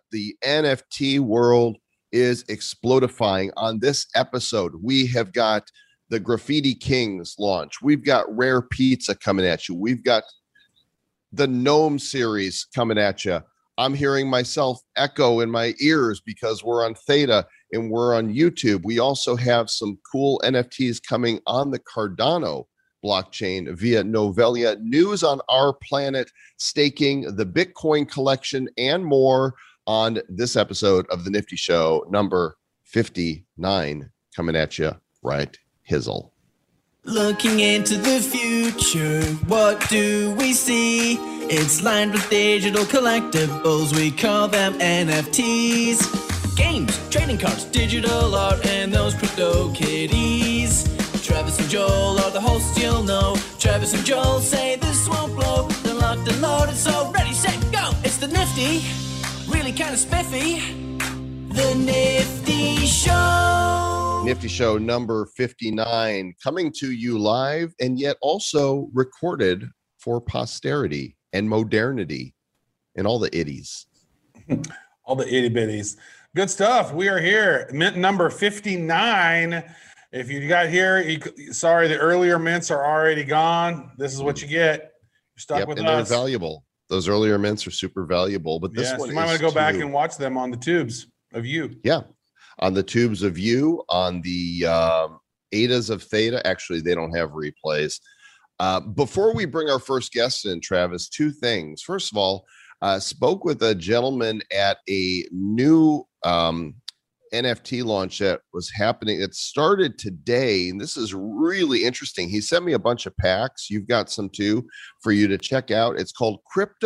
the NFT world is explodifying. On this episode, we have got the Graffiti Kings launch. We've got Rare Pizza coming at you. We've got the Gnome series coming at you. I'm hearing myself echo in my ears because we're on Theta and we're on YouTube. We also have some cool NFTs coming on the Cardano blockchain via Novelia, news on our planet, staking, the Bitcoin collection, and more on this episode of the Nifty Show, number 59, coming at you right hizzle. Looking into the future, what do we see? It's lined with digital collectibles, we call them NFTs. Games, trading cards, digital art, and those crypto kitties. Travis and Joel are the hosts, you'll know. Travis and Joel say this won't blow. They're locked and loaded, so ready, set, go. It's the Nifty, really kind of spiffy. The Nifty Show. Nifty Show number 59, coming to you live and yet also recorded for posterity and modernity and all the itties. All the itty bitties. Good stuff. We are here. Mint number 59. If you got here, sorry, the earlier mints are already gone. This is what you get. You're stuck with and us. They're valuable. Those earlier mints are super valuable. But this one, you might want to go back and watch them on the tubes of you. Yeah, on the tubes of you, on the Adas of Theta. Actually, they don't have replays. Before we bring our first guest in, Travis, two things. First of all, spoke with a gentleman at a new NFT launch that was happening. It started today, and this is really interesting. He sent me a bunch of packs. You've got some too for you to check out. It's called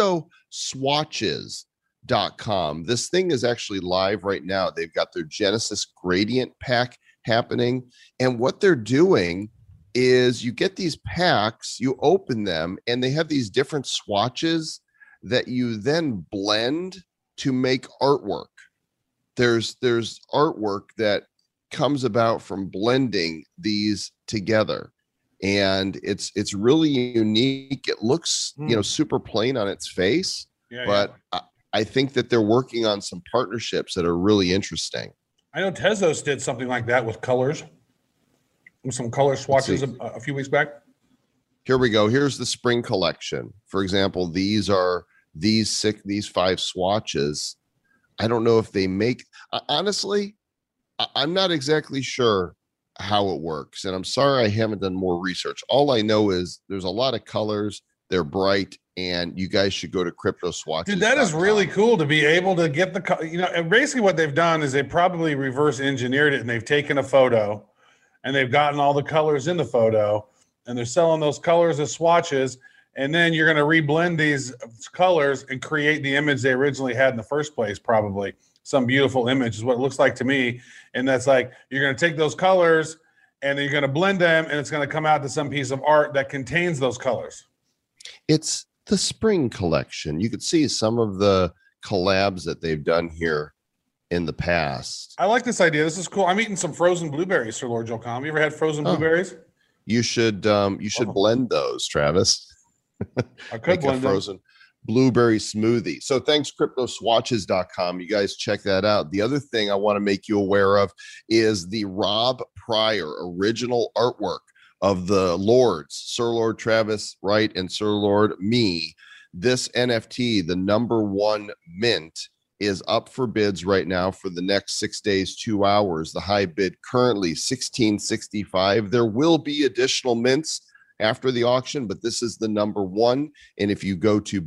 CryptoSwatches.com. This thing is actually live right now. They've got their Genesis Gradient pack happening, and what they're doing is you get these packs, you open them, and they have these different swatches that you then blend to make artwork. There's artwork that comes about from blending these together, and it's really unique. It looks super plain on its face, but I think that they're working on some partnerships that are really interesting. I know Tezos did something like that with colors, some color swatches a few weeks back. Here we go. Here's the spring collection. For example, these are these 5 swatches. I don't know if they make, honestly, I'm not exactly sure how it works. And I'm sorry I haven't done more research. All I know is there's a lot of colors. They're bright, and you guys should go to Crypto Swatches. Dude, that is really cool to be able to get and basically what they've done is they probably reverse engineered it, and they've taken a photo and they've gotten all the colors in the photo, and they're selling those colors as swatches. And then you're going to reblend these colors and create the image they originally had in the first place, probably. Some beautiful image is what it looks like to me. And that's like, you're going to take those colors and then you're going to blend them, and it's going to come out to some piece of art that contains those colors. It's the spring collection. You could see some of the collabs that they've done here in the past. I like this idea. This is cool. I'm eating some frozen blueberries, Sir Lord Joel Comm. You ever had frozen blueberries? You should blend those, Travis. I could make a frozen blueberry smoothie. So thanks, CryptoSwatches.com. You guys check that out. The other thing I want to make you aware of is the Rob Pryor original artwork of the Lords, Sir Lord Travis Wright and Sir Lord me. This NFT, the number 1 mint, is up for bids right now for the next 6 days, 2 hours. The high bid currently $16.65. There will be additional mints after the auction, but this is the number 1. And if you go to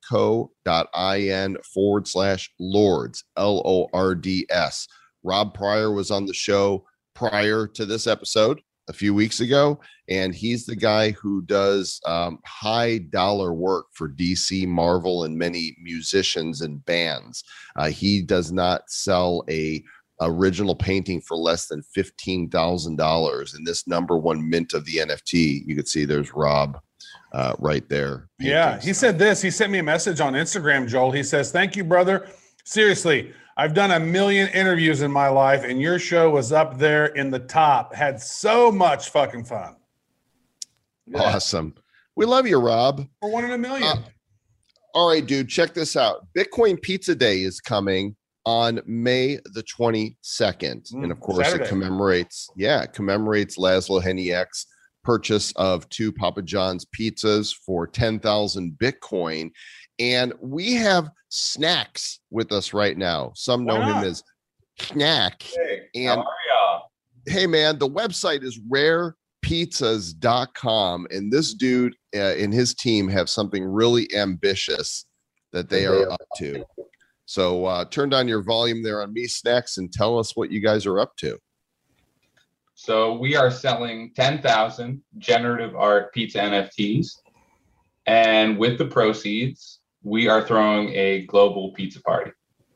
badco.in/lords, LORDS, Rob Pryor was on the show prior to this episode a few weeks ago, and he's the guy who does high dollar work for DC, Marvel, and many musicians and bands. He does not sell a original painting for less than $15,000. And this number 1 mint of the NFT, you can see there's Rob right there. Yeah, he said this. He sent me a message on Instagram, Joel. He says, "Thank you, brother. Seriously, I've done a million interviews in my life, and your show was up there in the top. Had so much fucking fun." Yeah. Awesome. We love you, Rob. We're 1 in a million. All right, dude, check this out. Bitcoin Pizza Day is coming on May the 22nd. And of course, Saturday. it commemorates Laszlo Heniek's purchase of 2 Papa John's pizzas for 10,000 Bitcoin. And we have Snacks with us right now. Some know him as Snack. Hey, And how are y'all? hey, man, the website is rarepizzas.com. And this dude and his team have something really ambitious that they are up to. So turn down your volume there on Me Snacks and tell us what you guys are up to. So we are selling 10,000 generative art pizza NFTs. And with the proceeds, we are throwing a global pizza party.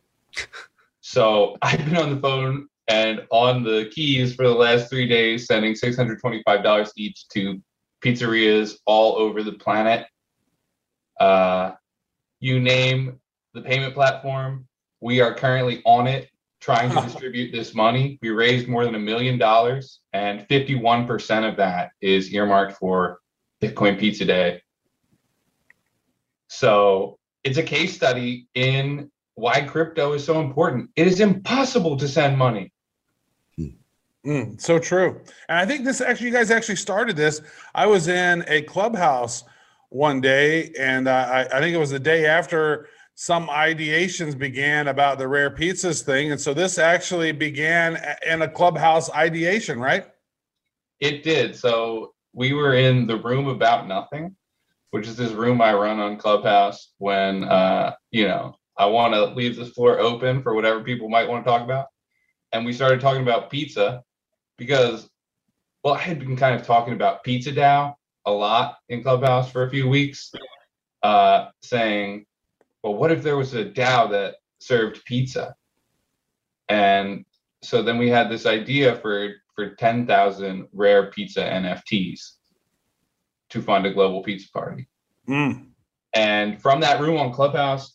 So I've been on the phone and on the keys for the last 3 days, sending $625 each to pizzerias all over the planet. You name the payment platform, we are currently on it, trying to distribute this money. We raised more than $1 million, and 51% of that is earmarked for Bitcoin Pizza Day. So it's a case study in why crypto is so important. It is impossible to send money. So true. And I think you guys actually started this. I was in a clubhouse one day, and I think it was the day after some ideations began about the Rare Pizzas thing. And so this actually began in a clubhouse ideation, right? It did. So we were in the room about nothing, which is this room I run on Clubhouse when, I want to leave this floor open for whatever people might want to talk about. And we started talking about pizza because, I had been kind of talking about Pizza DAO a lot in Clubhouse for a few weeks, saying, well, what if there was a DAO that served pizza? And so then we had this idea for 10,000 rare pizza NFTs to fund a global pizza party. And from that room on Clubhouse,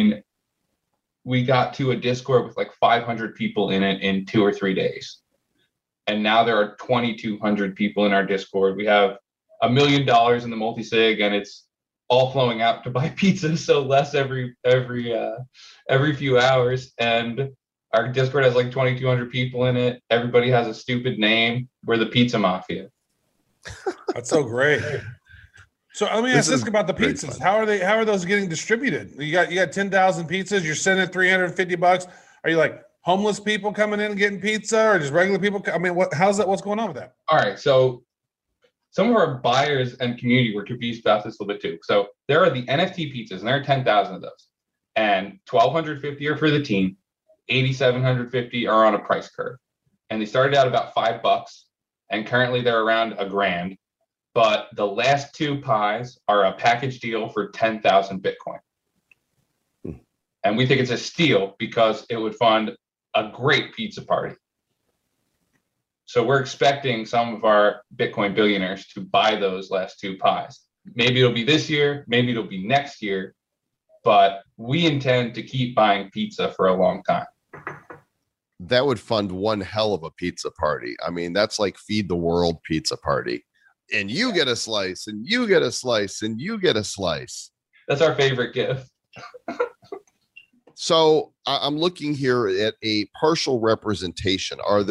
we got to a Discord with like 500 people in it in 2 or 3 days. And now there are 2,200 people in our Discord. We have $1 million in the multi-sig, and it's all flowing out to buy pizza, so less every few hours. And our Discord has like 2,200 people in it. Everybody has a stupid name. We're the Pizza Mafia. That's so great. So let me ask this about the pizzas. How are those getting distributed? You got 10,000 pizzas. You're sending $350. Are you like homeless people coming in and getting pizza, or just regular people? What's going on with that? All right, so some of our buyers and community were confused about this a little bit too. So there are the NFT pizzas, and there are 10,000 of those, and 1,250 are for the team, 8,750 are on a price curve, and they started out about $5, and currently they're around $1,000. But the last 2 pies are a package deal for 10,000 Bitcoin. And we think it's a steal because it would fund a great pizza party. So we're expecting some of our Bitcoin billionaires to buy those last 2 pies. Maybe it'll be this year, maybe it'll be next year, but we intend to keep buying pizza for a long time. That would fund one hell of a pizza party. That's like Feed the World pizza party. And you get a slice, and you get a slice, and you get a slice. That's our favorite gift. So I'm looking here at a partial representation. Are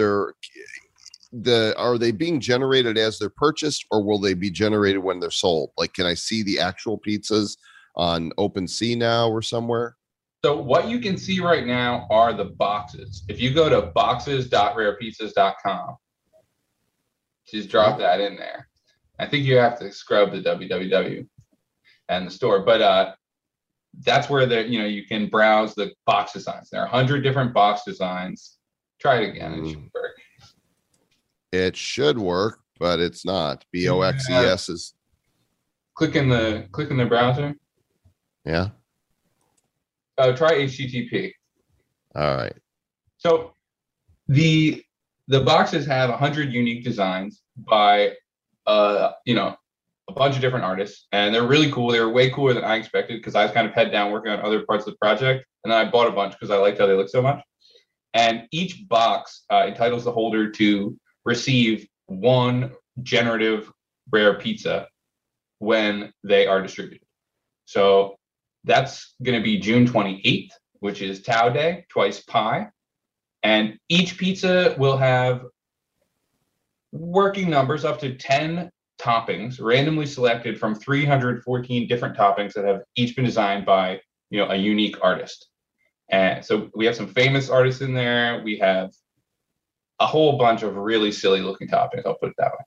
they being generated as they're purchased, or will they be generated when they're sold? Like, can I see the actual pizzas on OpenSea now or somewhere? So what you can see right now are the boxes. If you go to boxes.rarepizzas.com, just drop that in there. I think you have to scrub the www and the store, but that's where you can browse the box designs. There are 100 different box designs. Try it again. It should work. It should work, but it's not. BOXES is. Click in the browser. Yeah. Try HTTP. All right. So the boxes have 100 unique designs by a bunch of different artists, and they're really cool. They were way cooler than I expected because I was kind of head down working on other parts of the project, and then I bought a bunch because I liked how they look so much. And each box entitles the holder to receive 1 generative rare pizza when they are distributed. So That's going to be June 28th, which is Tau Day, twice pie. And each pizza will have working numbers up to 10 toppings, randomly selected from 314 different toppings that have each been designed by, a unique artist. And so we have some famous artists in there. We have a whole bunch of really silly looking toppings. I'll put it that way.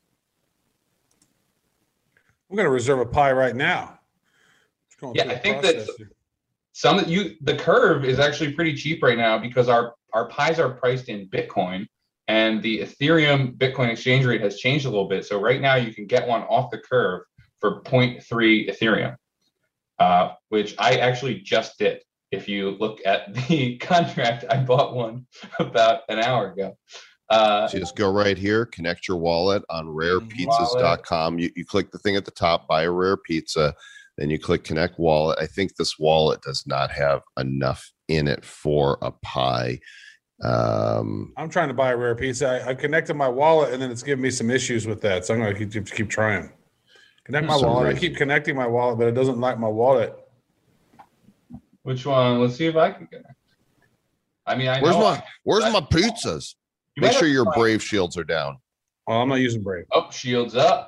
I'm going to reserve a pie right now. Yeah, I think that the curve is actually pretty cheap right now because our pies are priced in Bitcoin, and the Ethereum Bitcoin exchange rate has changed a little bit. So right now you can get one off the curve for 0.3 Ethereum, which I actually just did. If you look at the contract, I bought one about an hour ago. So just go right here, connect your wallet on rarepizzas.com. You click the thing at the top, buy a rare pizza. Then you click connect wallet. I think this wallet does not have enough in it for a pie. I'm trying to buy a rare pizza. I connected my wallet and then it's giving me some issues with that. So I'm going to keep trying. Connect my wallet. I keep connecting my wallet, but it doesn't like my wallet. Which one? Let's see if I can connect. I mean, where's my pizzas? Make sure your Brave shields are down. Oh, I'm not using Brave. Oh, shields up.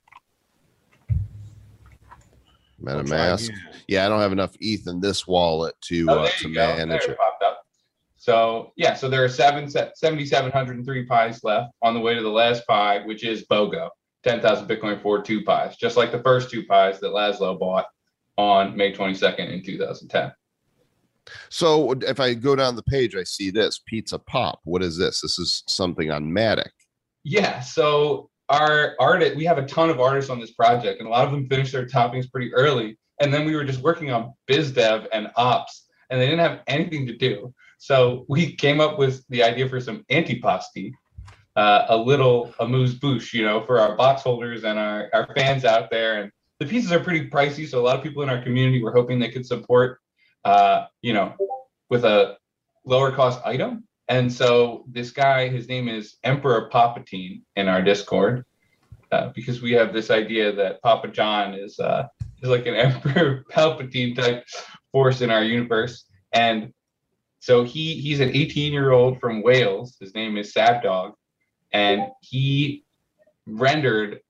MetaMask. Yeah, I don't have enough ETH in this wallet to manage it. Popped up. So there are 7,703 pies left on the way to the last pie, which is BOGO, 10,000 Bitcoin for 2 pies, just like the first 2 pies that Laszlo bought on May 22nd in 2010. So if I go down the page, I see this Pizza Pop. What is this? This is something on Matic. Yeah. So our artist, we have a ton of artists on this project, and a lot of them finished their toppings pretty early. And then we were just working on biz dev and ops, and they didn't have anything to do. So we came up with the idea for some antipasti, a little amuse-bouche, for our box holders and our fans out there. And the pieces are pretty pricey, so a lot of people in our community were hoping they could support, with a lower cost item. And so this guy, his name is Emperor Palpatine in our Discord, because we have this idea that Papa John is like an Emperor Palpatine type force in our universe. And so he's an 18-year-old from Wales. His name is Savdog, and he rendered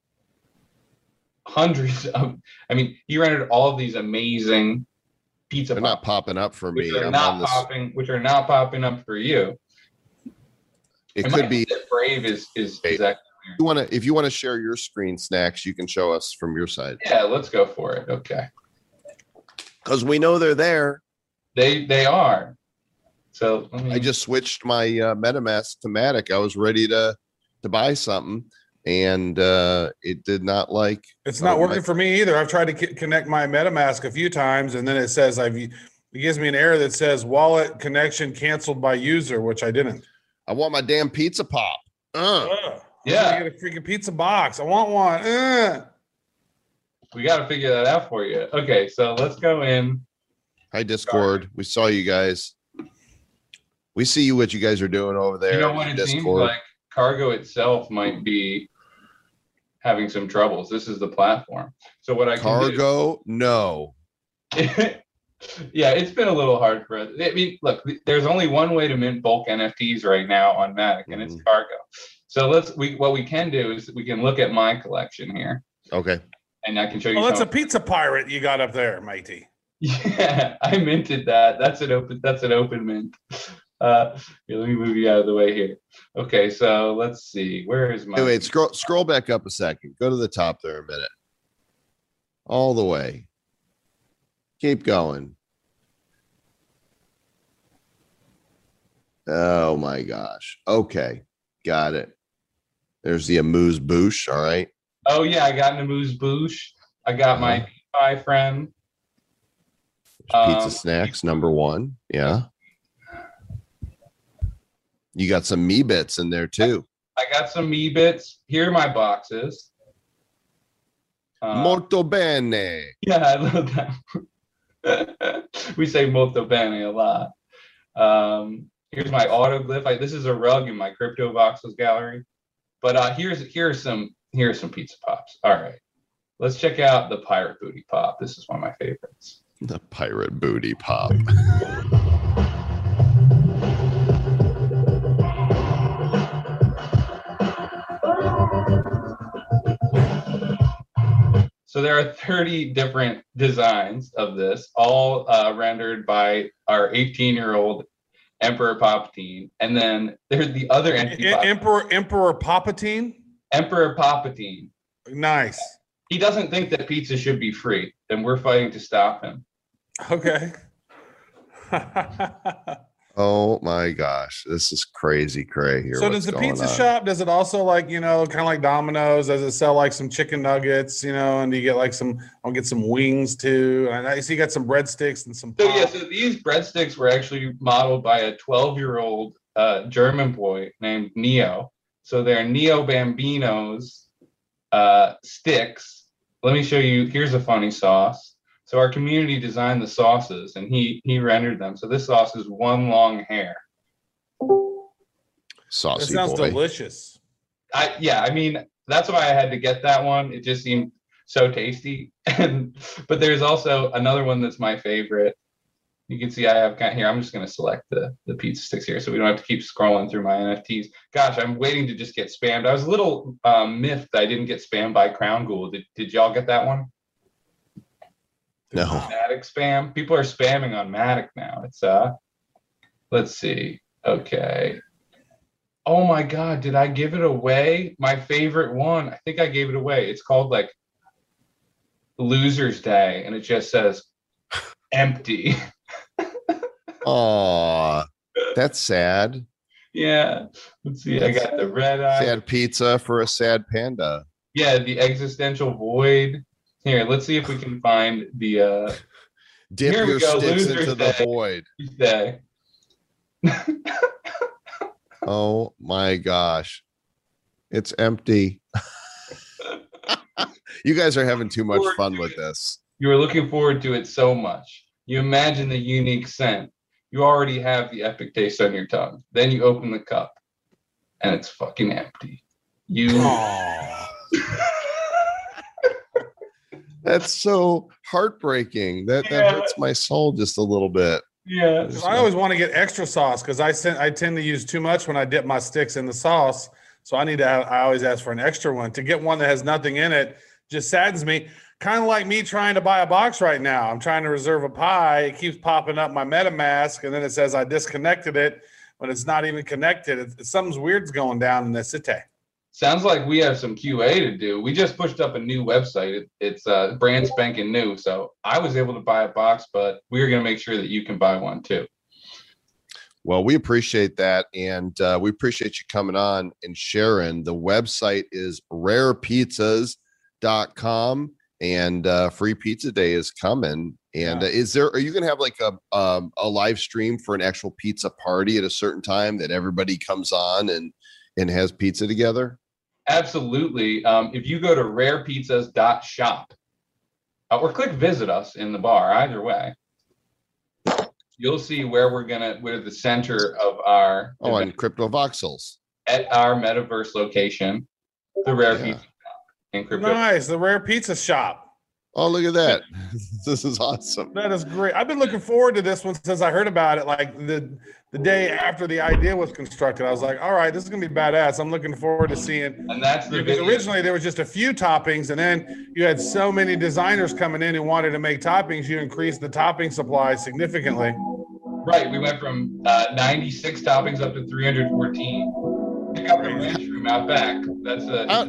he rendered all of these amazing pizza. They're not popping up for me. Which are not popping up for you. It could be Brave is exactly. If you want to share your screen, Snacks, you can show us from your side. Yeah, let's go for it. Okay. Because we know they're there. They are. So I just switched my MetaMask to Matic. I was ready to buy something, and it did not like. It's not working for me either. I've tried to connect my MetaMask a few times, and then it says it gives me an error that says wallet connection canceled by user, which I didn't. I want my damn Pizza Pop. Yeah, get a freaking pizza box. I want one. We got to figure that out for you. Okay, so let's go in. Hi, Discord. We saw you guys. We see what you guys are doing over there. You know what? It seems like Cargo itself might be having some troubles. This is the platform. So what I can do, no. Yeah, it's been a little hard for us. I mean, look, there's only one way to mint bulk NFTs right now on Matic, and it's Cargo. So what we can do is we can look at my collection here. Okay. And I can show you. Oh, that's a pizza pirate you got up there, matey. Yeah, I minted that. That's an open mint. Here, let me move you out of the way here. Okay, so let's see. Where is my? Wait, scroll back up a second. Go to the top there a minute. All the way. Keep going. Oh my gosh. Okay, got it. There's the amuse-bouche. All right. Oh yeah, I got an amuse-bouche. I got my pie friend. Pizza Snacks #1. Yeah. You got some me bits in there too. I got some me bits. Here are my boxes. Molto bene. Yeah, I love that. We say molto bene a lot. Here's my autoglyph. This is a rug in my Crypto Voxels gallery. But here are some pizza pops. All right, let's check out the Pirate Booty Pop. This is one of my favorites. The pirate booty pop. So there are 30 different designs of this, all rendered by our 18-year-old Emperor Palpatine. And then there's the other Emperor Palpatine? Emperor Palpatine. Nice. He doesn't think that pizza should be free, and we're fighting to stop him. Okay. Oh my gosh, this is crazy cray here. So does the pizza shop, does it also like, kind of like Domino's, does it sell like some chicken nuggets, and you get like I'll get some wings too. And I see you got some breadsticks and some pop. So these breadsticks were actually modeled by a 12-year-old German boy named Neo. So they're Neo Bambino's sticks. Let me show you. Here's a funny sauce. So our community designed the sauces, and he rendered them. So this sauce is one long hair. Saucy. That sounds delicious. I mean, that's why I had to get that one. It just seemed so tasty. But there's also another one that's my favorite. You can see I have here. I'm just going to select the pizza sticks here, so we don't have to keep scrolling through my NFTs. Gosh, I'm waiting to just get spammed. I was a little miffed I didn't get spammed by Crown Ghoul. Did y'all get that one? No. Matic spam. People are spamming on Matic now. It's let's see. Okay. Oh my God, did I give it away? My favorite one. I think I gave it away. It's called like Loser's Day, and it just says empty. Aw, that's sad. Yeah. Let's see. I got the red eye. Sad pizza for a sad panda. Yeah, the existential void. Here, let's see if we can find the dip here your sticks Loser's into the Day. void. Day. Oh my gosh. It's empty. You guys are having too much fun with this. You are looking forward to it so much. You imagine the unique scent. You already have the epic taste on your tongue. Then you open the cup and it's fucking empty. That's so heartbreaking. That hurts my soul just a little bit. Yeah. I always want to get extra sauce because I tend to use too much when I dip my sticks in the sauce. So I always ask for an extra one. To get one that has nothing in it just saddens me. Kind of like me trying to buy a box right now. I'm trying to reserve a pie. It keeps popping up my MetaMask, and then it says I disconnected it when it's not even connected. Something's weird's going down in the city. Sounds like we have some QA to do. We just pushed up a new website. It's brand spanking new. So I was able to buy a box, but we're going to make sure that you can buy one too. Well, we appreciate that. And we appreciate you coming on and sharing. The website is rarepizzas.com, and Free Pizza Day is coming. And are you going to have like a live stream for an actual pizza party at a certain time that everybody comes on and has pizza together? Absolutely. If you go to rarepizzas.shop or click visit us in the bar, either way, you'll see where we're the center of our on Crypto Voxels at our metaverse location, the Rare Pizza Shop in Crypto. Nice, the Rare Pizza Shop. Oh, look at that. This is awesome. That is great. I've been looking forward to this one since I heard about it. Like the day after the idea was constructed, I was like, all right, this is going to be badass. I'm looking forward to seeing. And that's because originally there was just a few toppings, and then you had so many designers coming in who wanted to make toppings. You increased the topping supply significantly. Right. We went from 96 toppings up to 314. Pick up the ranch room out back. That's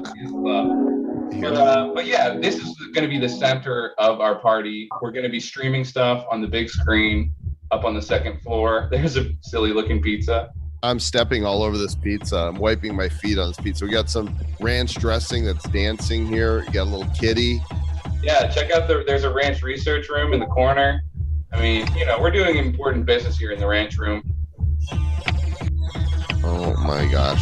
but yeah, this is going to be the center of our party. We're going to be streaming stuff on the big screen up on the second floor. There's a silly looking pizza. I'm stepping all over this pizza. I'm wiping my feet on this pizza. We got some ranch dressing that's dancing here. You got a little kitty. Yeah, check out there's a ranch research room in the corner. I mean, we're doing important business here in the ranch room. Oh my gosh.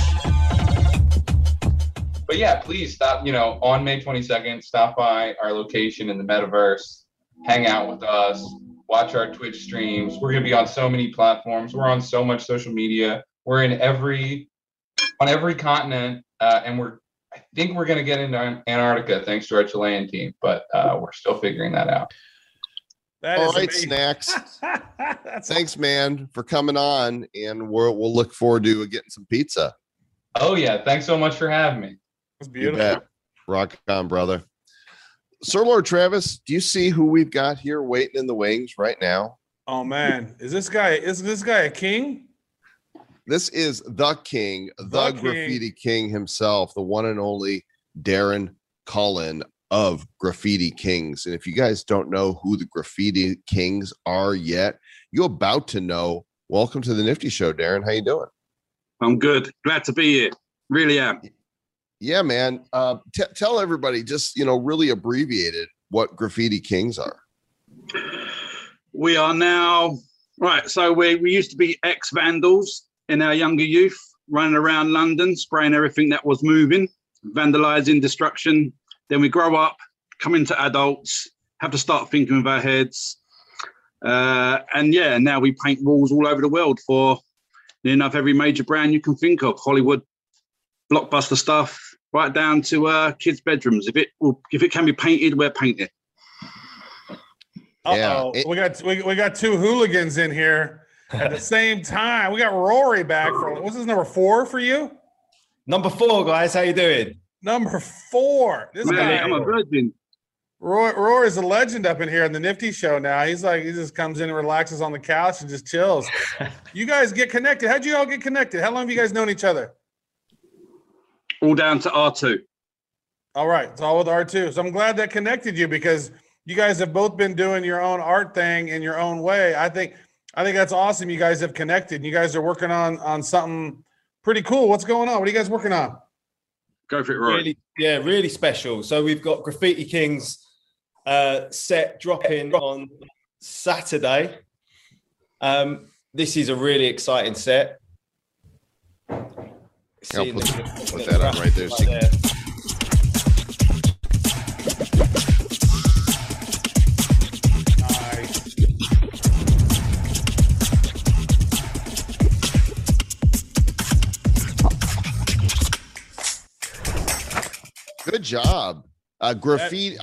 But yeah, please stop, on May 22nd, stop by our location in the metaverse, hang out with us, watch our Twitch streams. We're going to be on so many platforms. We're on so much social media. We're on every continent. And I think we're going to get into Antarctica thanks to our Chilean team, but we're still figuring that out. That All is right, amazing. Snacks. That's Thanks, man, for coming on, and we'll look forward to getting some pizza. Oh yeah, thanks so much for having me. That's You beautiful. bet. Rock on, brother. Sir Lord Travis, do you see who we've got here waiting in the wings right now? Oh man, is this guy a king? This is the king, the King. graffiti king himself, the one and only Darren Cullen of Graffiti Kings. And if you guys don't know who the Graffiti Kings are yet, you're about to know. Welcome to the Nifty Show, Darren. How you doing? I'm good. Glad to be here. Really am. Yeah, man. Tell everybody, just really abbreviated, what Graffiti Kings are. We are now right. So we used to be ex-vandals in our younger youth, running around London, spraying everything that was moving, vandalizing, destruction. Then we grow up, come into adults, have to start thinking with our heads. And yeah, now we paint walls all over the world for near enough every major brand you can think of, Hollywood, blockbuster stuff, right down to kids' bedrooms. If it can be painted, we're painted. Uh-oh. Yeah, we got two hooligans in here at the same time. We got Rory back for what's his number 4 for you? Number 4, guys. How you doing? Number 4. This Man, guy, I'm a virgin. Rory's a legend up in here in the Nifty Show now. He just comes in and relaxes on the couch and just chills. You guys get connected. How'd you all get connected? How long have you guys known each other? All down to R2. All right. It's all with R2. So I'm glad that connected you because you guys have both been doing your own art thing in your own way. I think that's awesome. You guys have connected. You guys are working on something pretty cool. What's going on? What are you guys working on? Go for it, Rory. Really special. So we've got Graffiti Kings set dropping on Saturday. This is a really exciting set. I'll put that on right there. Good job. Graffiti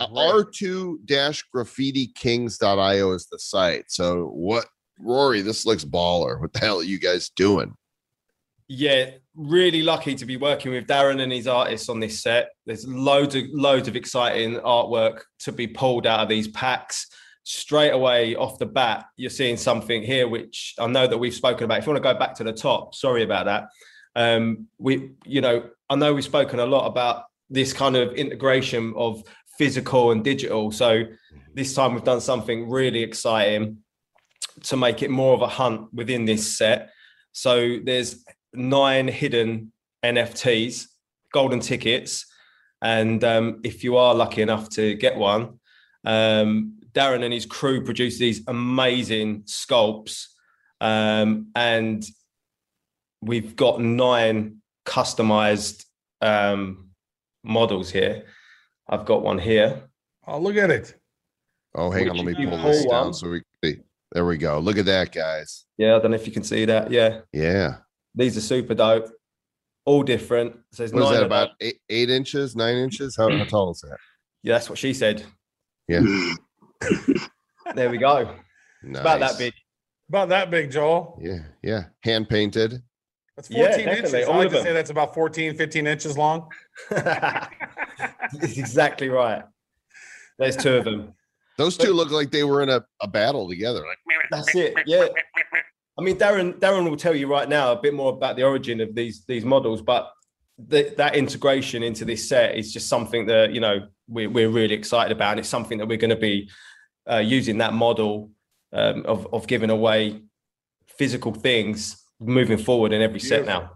r2-graffitikings.io is the site. So what, Rory, this looks baller. What the hell are you guys doing? Yeah, really lucky to be working with Darren and his artists on this set. There's loads of exciting artwork to be pulled out of these packs. Straight away off the bat, you're seeing something here, which I know that we've spoken about. If you want to go back to the top, sorry about that. I know we've spoken a lot about this kind of integration of physical and digital. So this time we've done something really exciting to make it more of a hunt within this set. So there's 9 hidden NFTs, golden tickets. And if you are lucky enough to get one, Darren and his crew produce these amazing sculpts. And we've got 9 customized models here. I've got one here. Oh, look at it. Oh, hang on. Let me pull this down so we can see. There we go. Look at that, guys. Yeah, I don't know if you can see that. Yeah. Yeah. These are super dope. All different. So what is that, about 8 inches, 9 inches? How tall is that? Yeah, that's what she said. Yeah. There we go. Nice. About that big. About that big, Joel. Yeah. Hand painted. That's 14 Yeah, inches. I like to say that's about 14, 15 inches long. That's exactly right. There's 2 of them. Those two look like they were in a battle together. Like, that's it. Yeah. I mean, Darren will tell you right now a bit more about the origin of these models, but that integration into this set is just something that, we're really excited about. And it's something that we're going to be using that model of giving away physical things moving forward in every set now.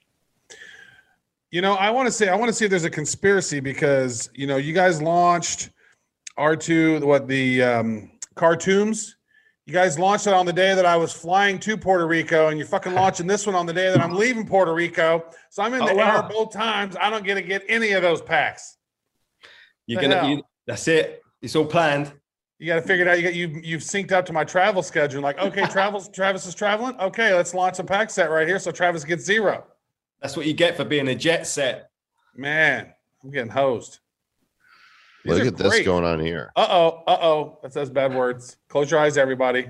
I want to see if there's a conspiracy because, you guys launched R2, the cartoons. You guys launched it on the day that I was flying to Puerto Rico, and you're fucking launching this one on the day that I'm leaving Puerto Rico. So I'm in the air both times. I don't get to get any of those packs. That's it. It's all planned. You got to figure it out. You've synced up to my travel schedule. Like, okay, Travis is traveling. Okay, let's launch a pack set right here. So Travis gets 0. That's what you get for being a jet set. Man, I'm getting hosed. These Look are at this great. going on here. That says bad words. Close your eyes, everybody.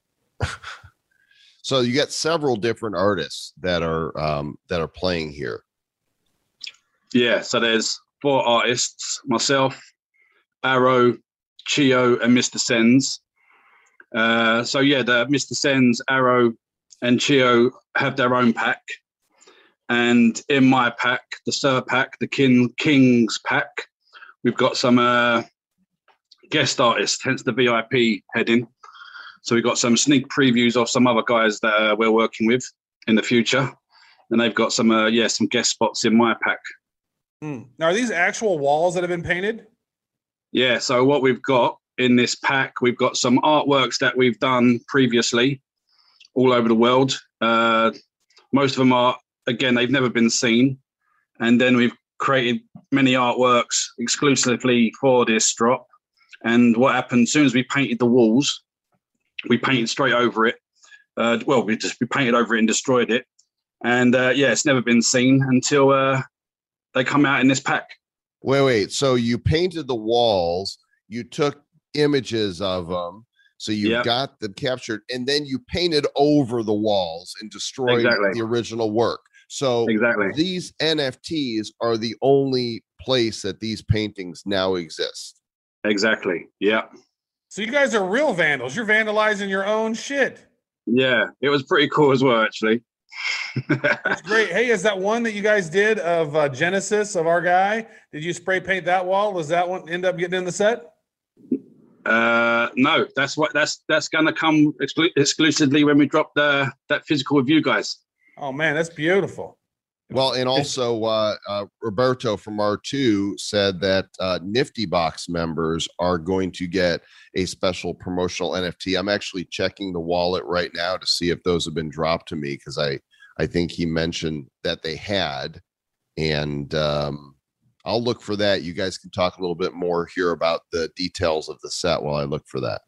So you got several different artists that are playing here. Yeah, so there's 4 artists: myself, Arrow, Chio, and Mr. Sens. So yeah, the Mr. Sens, Arrow, and Chio have their own pack, and in my pack, the Sir pack, the Kings pack, we've got some guest artists, hence the VIP heading. So we've got some sneak previews of some other guys that we're working with in the future, and they've got some some guest spots in my pack. Now, are these actual walls that have been painted? Yeah, so what we've got in this pack, we've got some artworks that we've done previously all over the world. Most of them are, again, they've never been seen. And then we've created many artworks exclusively for this drop. And what happened, as soon as we painted the walls, we painted straight over it. We painted over it and destroyed it. And it's never been seen until they come out in this pack. Wait. So you painted the walls, you took images of them, so you got them captured, and then you painted over the walls and destroyed the original work. So these NFTs are the only place that these paintings now exist. Exactly. Yeah. So you guys are real vandals. You're vandalizing your own shit. Yeah, it was pretty cool as well, actually. That's great. Hey, is that one that you guys did of Genesis of our guy? Did you spray paint that wall? Does that one end up getting in the set? No, that's going to come exclusively when we drop that physical with you guys. Oh man, that's beautiful. Well, and also Roberto from R2 said that Nifty Box members are going to get a special promotional NFT. I'm actually checking the wallet right now to see if those have been dropped to me, because I think he mentioned that they had, and I'll look for that. You guys can talk a little bit more here about the details of the set while I look for that.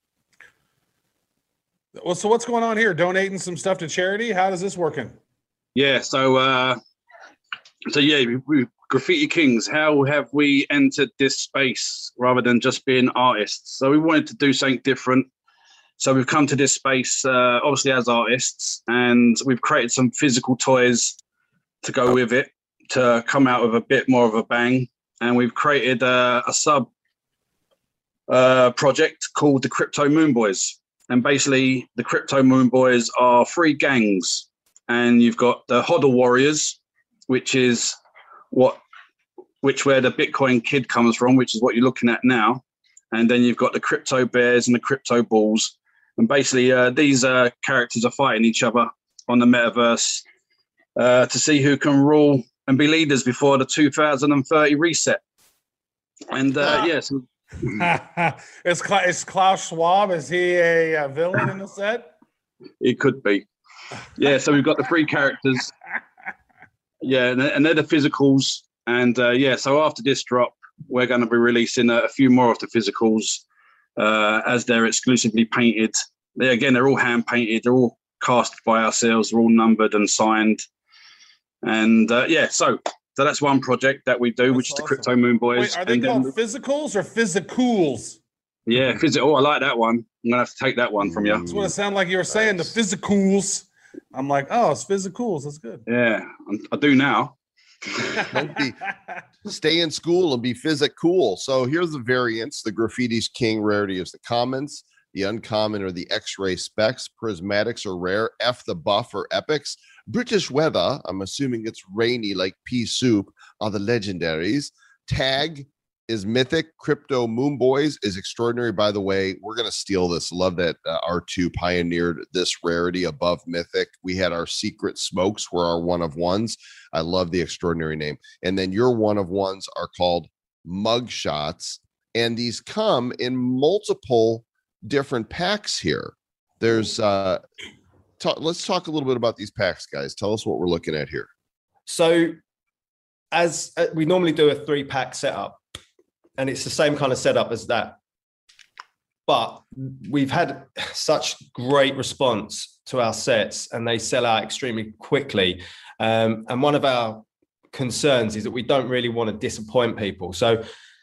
Well, so what's going on here? Donating some stuff to charity? How is this working? Yeah, so we Graffiti Kings, how have we entered this space rather than just being artists? So we wanted to do something different. So we've come to this space, obviously as artists, and we've created some physical toys to go with it, to come out with a bit more of a bang. And we've created a sub project called the Crypto Moon Boys. And basically the Crypto Moon Boys are 3 gangs. And you've got the Hodl Warriors, which is where the Bitcoin Kid comes from, which is what you're looking at now. And then you've got the Crypto Bears and the Crypto Bulls. And basically these characters are fighting each other on the metaverse to see who can rule and be leaders before the 2030 reset. And yes. Is Klaus Schwab, is he a villain in the set? It could be. Yeah, so we've got the 3 characters. Yeah, and they're the physicals. And so after this drop, we're going to be releasing a few more of the physicals as they're exclusively painted. They're all hand painted. They're all cast by ourselves. They're all numbered and signed. And so that's one project that we do, which is the Crypto Moon Boys. Wait, are they called physicals or physicals? Yeah, physical. I like that one. I'm going to have to take that one from you. That's what it sounded like you were saying, the physicals. I'm like, oh, it's physicals. That's good. Yeah, I do now. Stay in school and be physic cool. So here's the variants. The Graffiti's King rarity is the commons, the uncommon or the X-ray specs, prismatics are rare, F the buff or epics, British weather, I'm assuming it's rainy like pea soup, are the legendaries. Tag is mythic. Crypto Moon Boys is extraordinary. By the way, we're going to steal this. Love that R2 pioneered this rarity above mythic. We had our secret smokes were our one of ones. I love the extraordinary name. And then your one of ones are called mug shots. And these come in multiple different packs here. There's let's talk a little bit about these packs, guys. Tell us what we're looking at here. So as we normally do a 3-pack setup, and it's the same kind of setup as that. But we've had such great response to our sets, and they sell out extremely quickly. And one of our concerns is that we don't really want to disappoint people. So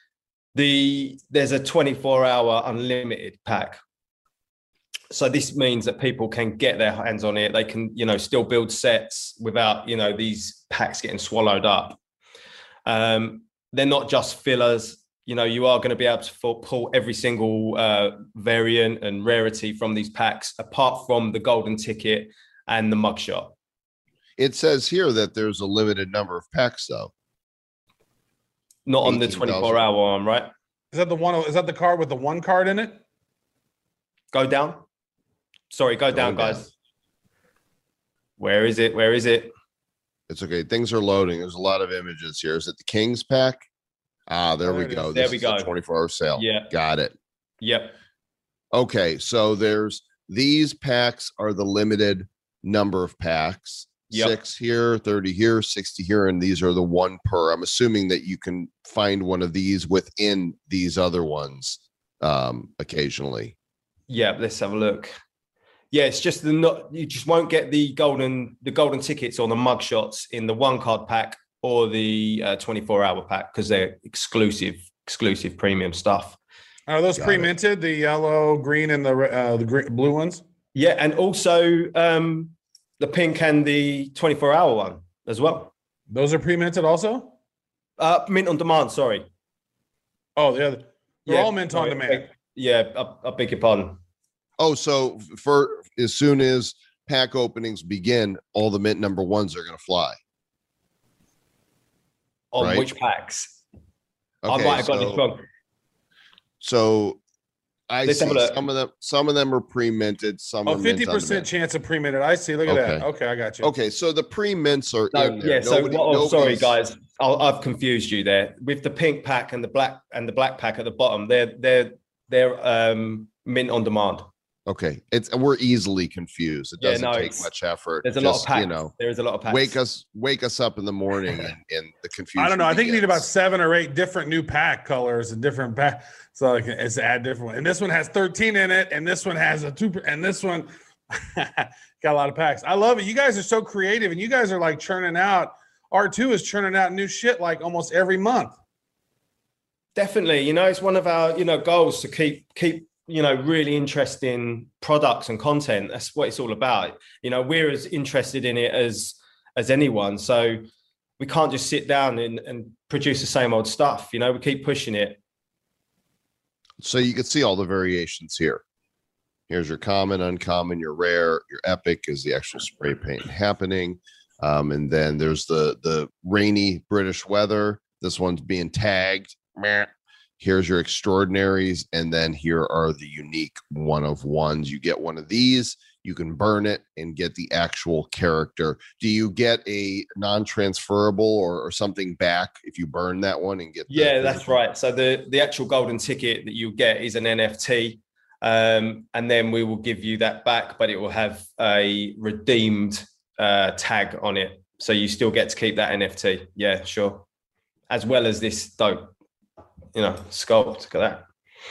There's a 24-hour unlimited pack. So this means that people can get their hands on it. They can, still build sets without, these packs getting swallowed up. They're not just fillers. You are going to be able to pull every single variant and rarity from these packs, apart from the golden ticket and the mugshot. It says here that there's a limited number of packs, though. Not on the 24-hour one, right? Is that the one? Is that the card with the one card in it? Go down. Sorry, go down, guys. Where is it? Where is it? It's okay. Things are loading. There's a lot of images here. Is it the Kings pack? There we go. There we go. 24-hour sale. Yeah. Got it. Yep. Okay. So these packs are the limited number of packs. Yep. 6 here, 30 here, 60 here, and these are the one per. I'm assuming that you can find one of these within these other ones occasionally. Yeah, let's have a look. Yeah, it's just you just won't get the golden tickets or the mugshots in the one card pack or the 24-hour pack because they're exclusive premium stuff. Are those pre-minted? The yellow, green, and the blue ones? Yeah, and also the pink and the 24-hour one as well. Those are pre-minted also? Mint on demand, sorry. Oh, they're all mint on demand. Yeah, I beg your pardon. Oh, so for as soon as pack openings begin, all the mint number ones are going to fly. On right? Which packs? Okay, I might have got this wrong. So Let's see have a look. some of them are pre-minted, some are 50% chance of pre-minted. I see. Look at that. Okay, I got you. Okay, so the pre-mints are in there. Yeah, sorry guys. I've confused you there. With the pink pack and the black pack at the bottom, they're mint on demand. Okay, we're easily confused. It doesn't take much effort. There's a lot of packs. There is a lot of packs. Wake us up in the morning and the confusion. I don't know. I think you need about 7 or 8 different new pack colors and different pack. So it's add different one. And this one has 13 in it, and this one has a 2, and this one got a lot of packs. I love it. You guys are so creative, and you guys are like churning out. R2 is churning out new shit like almost every month. Definitely. It's one of our goals to keep really interesting products and content. That's what it's all about. We're as interested in it as anyone. So we can't just sit down and produce the same old stuff. We keep pushing it. So you can see all the variations here. Here's your common, uncommon, your rare, your epic is the actual spray paint happening. And then there's the rainy British weather. This one's being tagged. Here's your extraordinaries, and then here are the unique one of ones. You get one of these, you can burn it and get the actual character. Do you get a non-transferable or something back if you burn that one and get? That's right. So the actual golden ticket that you get is an NFT, and then we will give you that back, but it will have a redeemed tag on it, so you still get to keep that NFT. Yeah, sure. As well as this dope. Sculpt. Look at that.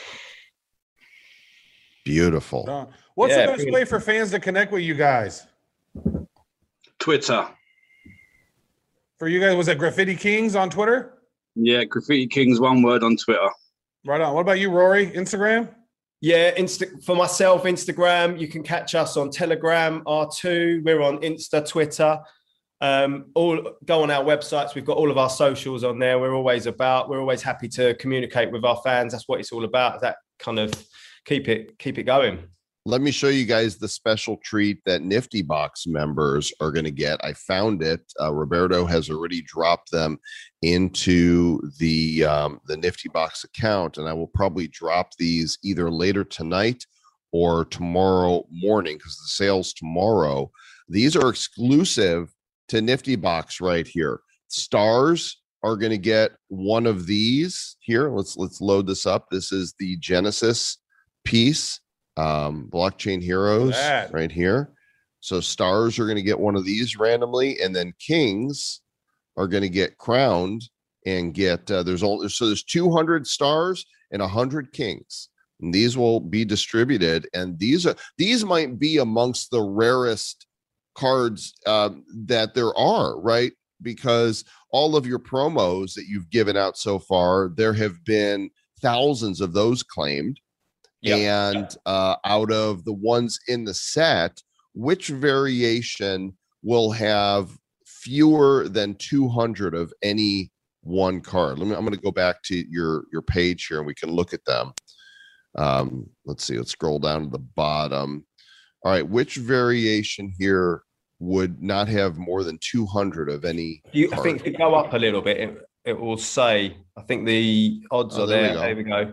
Beautiful. What's the best way for fans to connect with you guys? Twitter. For you guys, was it Graffiti Kings on Twitter? Yeah, Graffiti Kings, one word on Twitter. Right on. What about you, Rory? Instagram? Yeah, for myself, Instagram. You can catch us on Telegram, R2. We're on Insta, Twitter. All go on our websites. We've got all of our socials on there. We're always happy to communicate with our fans. That's what it's all about. That kind of keep it going. Let me show you guys the special treat that Nifty Box members are going to get. I found it. Roberto has already dropped them into the Nifty Box account, and I will probably drop these either later tonight or tomorrow morning because the sale's tomorrow. These are exclusive to Nifty Box right here. Stars are going to get one of these here. Let's load this up. This is the Genesis piece, Blockchain Heroes right here. So stars are going to get one of these randomly, and then kings are going to get crowned and get there's 200 stars and 100 kings. And these will be distributed, and these might be amongst the rarest cards that there are, right? Because all of your promos that you've given out so far, there have been thousands of those claimed. Yep. And out of the ones in the set, which variation will have fewer than 200 of any one card? I'm going to go back to your page here and we can look at them. Let's see. Let's scroll down to the bottom. All right. Which variation here would not have more than 200 of any I think if you go up a little bit, it will say, I think the odds are there. There we go.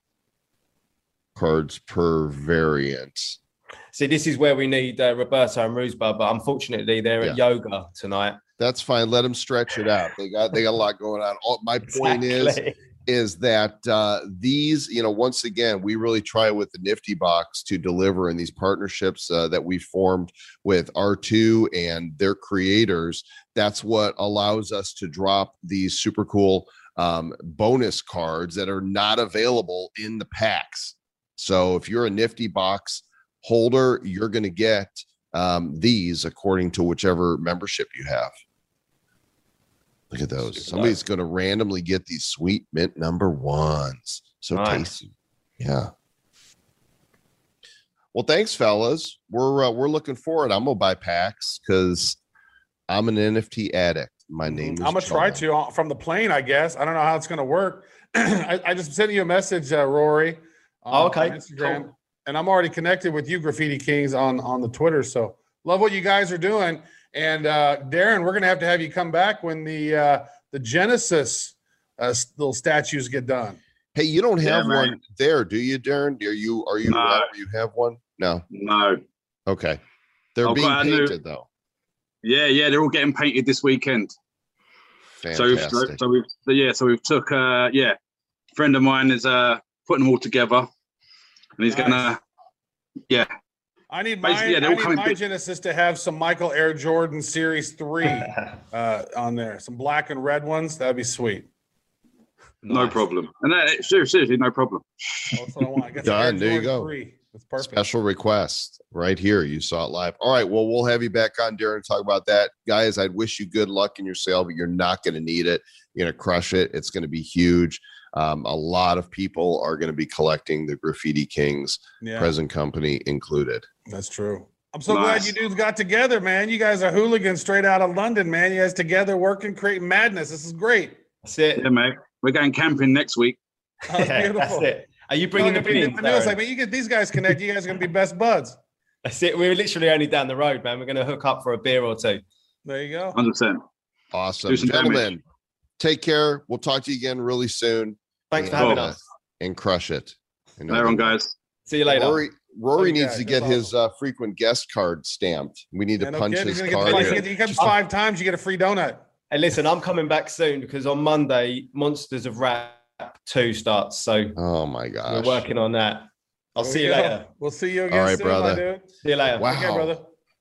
Cards per variant. See, this is where we need Roberto and Rusba, but unfortunately they're at yoga tonight. That's fine. Let them stretch it out. They got a lot going on. My point is that these, once again, we really try with the Nifty Box to deliver in these partnerships that we formed with R2 and their creators. That's what allows us to drop these super cool bonus cards that are not available in the packs. So if you're a Nifty Box holder, you're going to get these according to whichever membership you have. Look at those. Somebody's going to randomly get these sweet mint number ones. So tasty. Yeah. Well, thanks, fellas. We're looking forward. I'm going to buy packs because I'm an NFT addict. My name is I'm going to try to from the plane, I guess. I don't know how it's going to work. I just sent you a message, Rory. On Instagram. Cool. And I'm already connected with you, Graffiti Kings, on the Twitter. So love what you guys are doing. And Darren, we're gonna have you come back when the Genesis little statues get done. Hey, you don't have one there, do you, Darren? Are you you have one? No. Okay. They're being painted though. Yeah, they're all getting painted this weekend. Fantastic. So we've took a friend of mine is putting them all together. And he's gonna, I need my Genesis to have some Michael Air Jordan Series 3 on there. Some black and red ones. That'd be sweet. No problem. And seriously, no problem. That's what I want. I guess Done. There you go. 3. That's perfect. Special request right here. You saw it live. All right. Well, we'll have you back on, Darren, to talk about that. Guys, I'd wish you good luck in your sale, but you're not going to need it. You're going to crush it. It's going to be huge. A lot of people are going to be collecting the Graffiti Kings, present company included. That's true. I'm so glad you dudes got together, man. You guys are hooligans straight out of London, man. You guys together working, creating madness. This is great. That's it. Yeah, mate. We're going camping next week. Oh, beautiful. That's it. Are you bringing the beans? Like, man, you get these guys connected. You guys are going to be best buds. That's it. We're literally only down the road, man. We're going to hook up for a beer or two. There you go. 100%. Awesome. Gentlemen, take care. We'll talk to you again really soon. Thanks for having us. And crush it. Later on, guys. See you later. Rory needs to get his frequent guest card stamped. We need to punch his card. He comes 5 times, you get a free donut. Hey, listen, I'm coming back soon because on Monday, Monsters of Rap 2 starts. So, oh my gosh, we're working on that. I'll see you later. We'll see you again. All right, soon, brother. My dude. See you later. Wow, okay, brother.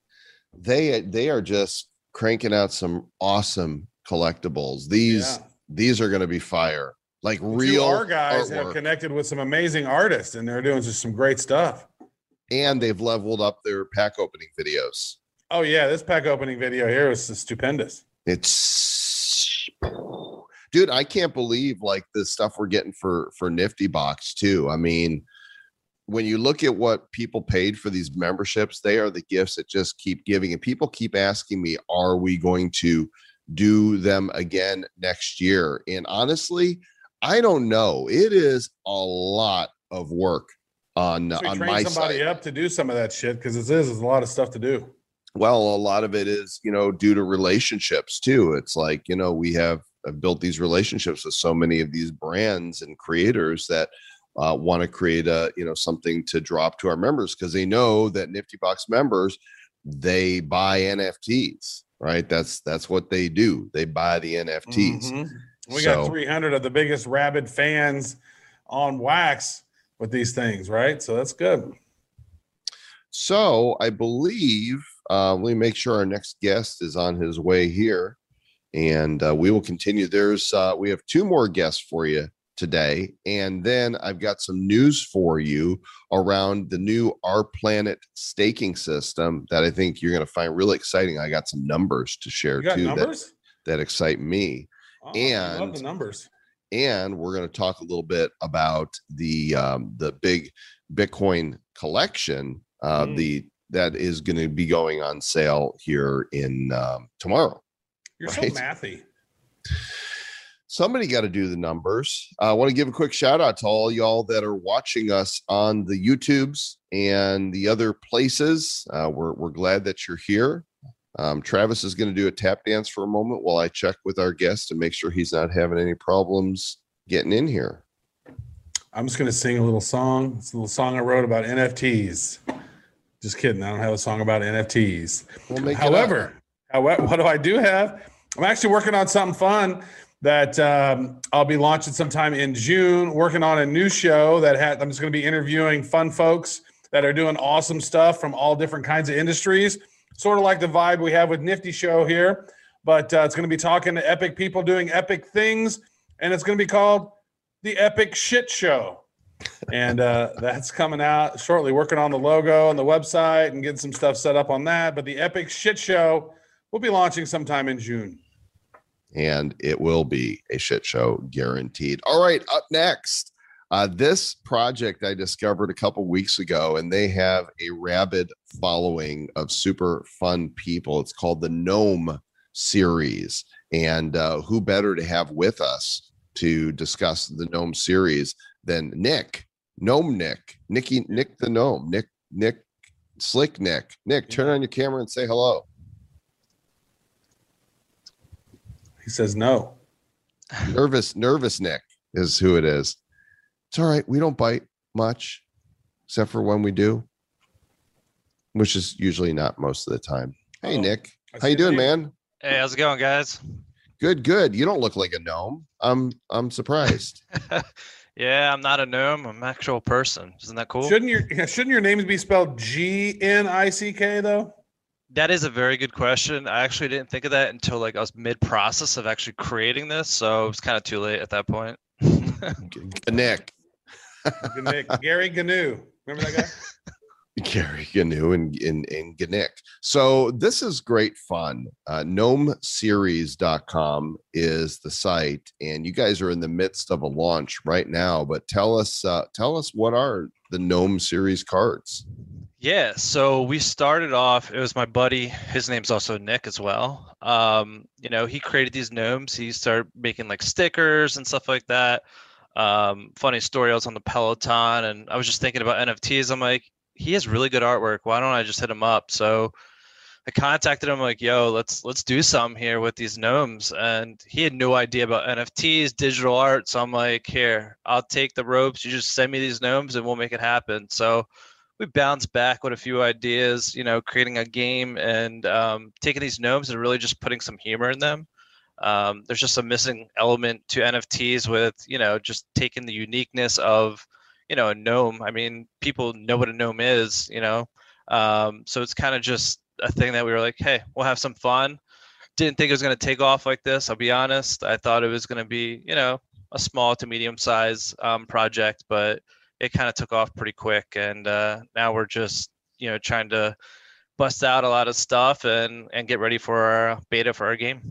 They are just cranking out some awesome collectibles. These are going to be fire. Like real our guys artwork. have connected with some amazing artists, and they're doing just some great stuff. And they've leveled up their pack opening videos. Oh yeah, this pack opening video here is stupendous. It's, dude, I can't believe like the stuff we're getting for Nifty Box too. I mean, when you look at what people paid for these memberships, they are the gifts that just keep giving. And people keep asking me, are we going to do them again next year? And honestly, I don't know. It is a lot of work on my train somebody side. Up to do some of that shit because it's a lot of stuff to do. Well, a lot of it is, due to relationships too. It's like, we have built these relationships with so many of these brands and creators that want to create something to drop to our members because they know that Nifty Box members, they buy NFTs, right? That's what they do. They buy the NFTs. Mm-hmm. We got 300 of the biggest rabid fans on wax with these things, right? So that's good. So I believe, let me make sure our next guest is on his way here, and we will continue. We have 2 more guests for you today, and then I've got some news for you around the new Our Planet staking system that I think you're going to find really exciting. I got some numbers to share too numbers? that excite me. Oh, I love the numbers. and we're going to talk a little bit about the big Bitcoin collection, that is going to be going on sale here in tomorrow. You're right? so mathy. Somebody got to do the numbers. I want to give a quick shout out to all y'all that are watching us on the YouTubes and the other places. We're glad that you're here. Travis is going to do a tap dance for a moment while I check with our guest to make sure he's not having any problems getting in here. I'm just going to sing a little song. It's a little song I wrote about NFTs. Just kidding. I don't have a song about NFTs. However, what do I do have? I'm actually working on something fun that I'll be launching sometime in June, working on a new show I'm just going to be interviewing fun folks that are doing awesome stuff from all different kinds of industries, sort of like the vibe we have with Nifty Show here, but it's going to be talking to epic people doing epic things, and it's going to be called The Epic Shit Show. And that's coming out shortly, working on the logo and the website and getting some stuff set up on that, but The Epic Shit Show will be launching sometime in June. And it will be a shit show guaranteed. All right, up next, this project I discovered a couple weeks ago, and they have a rabid following of super fun people. It's called the Gnome series. And who better to have with us to discuss the Gnome series than Nick the Gnome, Nick, Slick Nick. Nick, turn on your camera and say hello. He says no. Nervous Nick is who it is. It's all right. We don't bite much, except for when we do, which is usually not most of the time. Hey, Nick, how you doing, man? Hey, how's it going, guys? Good. You don't look like a gnome. I'm surprised. Yeah, I'm not a gnome. I'm an actual person. Isn't that cool? Shouldn't your names be spelled Gnick though? That is a very good question. I actually didn't think of that until like I was mid-process of actually creating this, so it was kind of too late at that point. Nick. Gary Gnu. Remember that guy? Gary Gnu and Gnick. So this is great fun. Gnomeseries.com is the site, and you guys are in the midst of a launch right now. But tell us what are the Gnome series cards? Yeah, so we started off, it was my buddy, his name's also Nick as well. He created these gnomes. He started making like stickers and stuff like that. Funny story, I was on the Peloton and I was just thinking about NFTs. I'm like, he has really good artwork. Why don't I just hit him up? So I contacted him like, yo, let's do something here with these gnomes. And he had no idea about NFTs, digital art. So I'm like, here, I'll take the ropes. You just send me these gnomes and we'll make it happen. So we bounced back with a few ideas, creating a game and taking these gnomes and really just putting some humor in them. There's just a missing element to NFTs with, just taking the uniqueness of, a gnome. I mean, people know what a gnome is, so it's kind of just a thing that we were like, hey, we'll have some fun. Didn't think it was going to take off like this. I'll be honest. I thought it was going to be, a small to medium size project, but it kind of took off pretty quick. And now we're just, trying to bust out a lot of stuff and get ready for our beta for our game.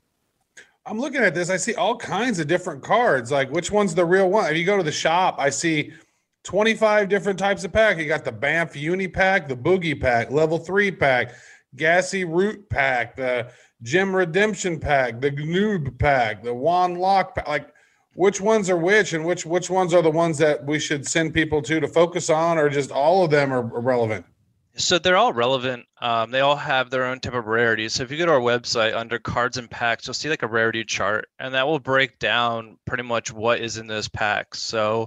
I'm looking at this. I see all kinds of different cards. Like, which one's the real one? If you go to the shop, I see 25 different types of pack. You got the Banff Uni pack, the Boogie pack, level 3 pack, Gassy Root pack, the Gem Redemption pack, the Gnoob pack, the Wan Lock pack. Like, which ones are which, and which ones are the ones that we should send people to focus on, or just all of them are relevant? So they're all relevant. They all have their own type of rarity. So if you go to our website under cards and packs, you'll see like a rarity chart, and that will break down pretty much what is in those packs. So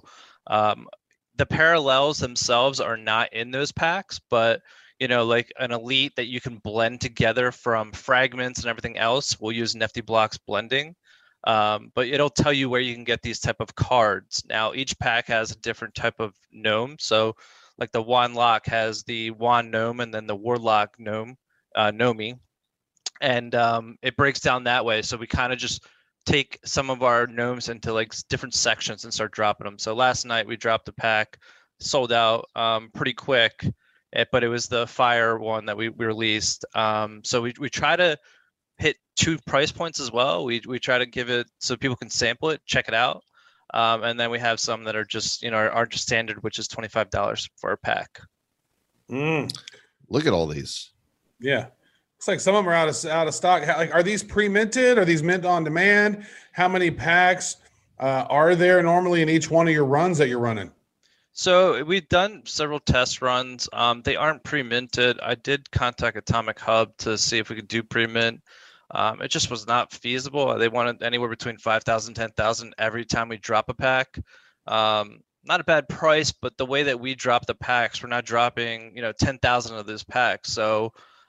the parallels themselves are not in those packs, but like an elite that you can blend together from fragments and everything else, we'll use Nifty Blocks blending. But it'll tell you where you can get these type of cards. Now, each pack has a different type of gnome. So like the Wan Lock has the Wan Gnome and then the Warlock Gnome, Nomi. And it breaks down that way. So we kind of just take some of our gnomes into like different sections and start dropping them. So last night we dropped a pack, sold out pretty quick, but it was the fire one that we released. So we try to hit 2 price points as well. We try to give it so people can sample it, check it out. And then we have some that are just, are just standard, which is $25 for a pack. Look at all these. Yeah. Looks like some of them are out of stock. Are these pre-minted? Are these mint on demand? How many packs are there normally in each one of your runs that you're running? So we've done several test runs. They aren't pre-minted. I did contact Atomic Hub to see if we could do pre-mint. It just was not feasible. They wanted anywhere between 5,000, 10,000 every time we drop a pack. Not a bad price, but the way that we drop the packs, we're not dropping, 10,000 of those packs. So,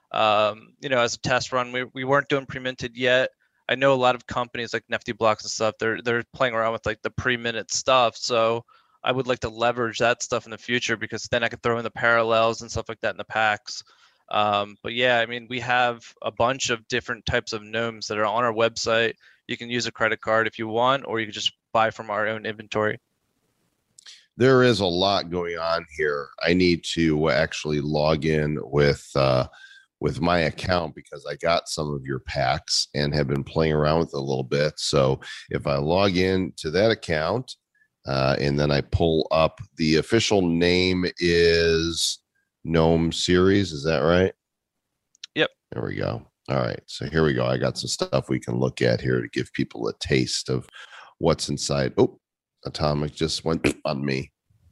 as a test run, we weren't doing pre-minted yet. I know a lot of companies like Nifty Blocks and stuff, they're playing around with like the pre-minted stuff. So I would like to leverage that stuff in the future, because then I could throw in the parallels and stuff like that in the packs. But yeah, I mean, we have a bunch of different types of gnomes that are on our website. You can use a credit card if you want, or you can just buy from our own inventory. There is a lot going on here. I need to actually log in with my account, because I got some of your packs and have been playing around with it a little bit. So if I log in to that account and then I pull up, the official name is Gnome Series. Is that right? Yep. There we go. All right. So here we go. I got some stuff we can look at here to give people a taste of what's inside. Oh, Atomic just went on me.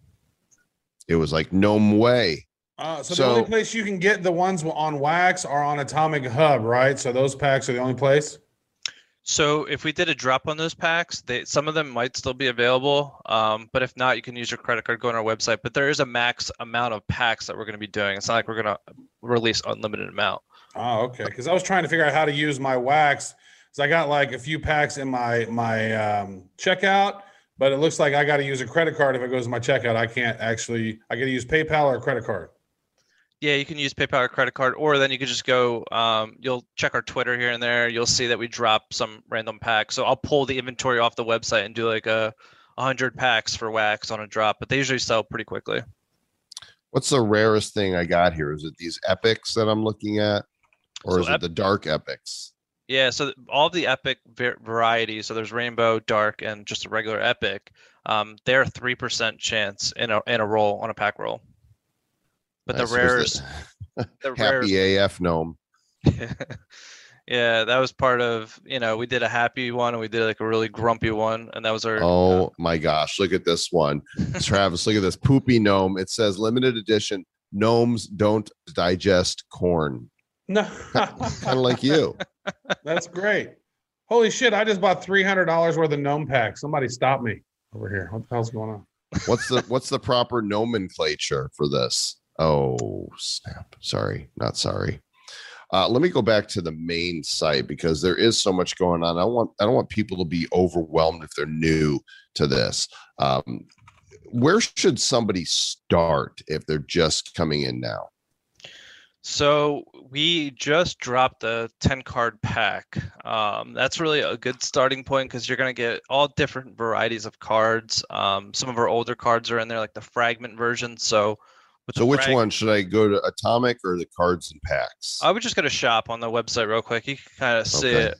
It was like Gnome Way. So the only place you can get the ones on wax are on Atomic Hub, right? So those packs are the only place? So if we did a drop on those packs, some of them might still be available. But if not, you can use your credit card, go on our website. But there is a max amount of packs that we're going to be doing. It's not like we're going to release unlimited amount. Oh, okay. Because I was trying to figure out how to use my wax. So I got like a few packs in my checkout, but it looks like I got to use a credit card if it goes to my checkout. I got to use PayPal or a credit card. Yeah, you can use PayPal or credit card, or then you could just go, you'll check our Twitter here and there. You'll see that we drop some random packs. So I'll pull the inventory off the website and do like 100 packs for wax on a drop, but they usually sell pretty quickly. What's the rarest thing I got here? Is it these epics that I'm looking at, or is it the dark epics? Yeah, so all the epic varieties, so there's rainbow, dark, and just a regular epic, they're 3% chance in a roll, on a pack roll. But the rares, happy AF gnome. Yeah, that was part of, we did a happy one and we did like a really grumpy one, and that was our. Oh my gosh, look at this one, Travis! Look at this poopy gnome. It says limited edition. Gnomes don't digest corn. No, kind of like you. That's great. Holy shit! I just bought $300 worth of gnome packs. Somebody stop me over here. What the hell's going on? What's the proper nomenclature for this? Oh snap! Sorry, not sorry. Let me go back to the main site, because there is so much going on. I don't want people to be overwhelmed if they're new to this. Where should somebody start if they're just coming in now? So we just dropped the 10 card pack. That's really a good starting point, because you're going to get all different varieties of cards. Some of our older cards are in there, like the fragment version. So which one should I go to, Atomic or the cards and packs? I would just go to shop on the website real quick. You can kind of see it.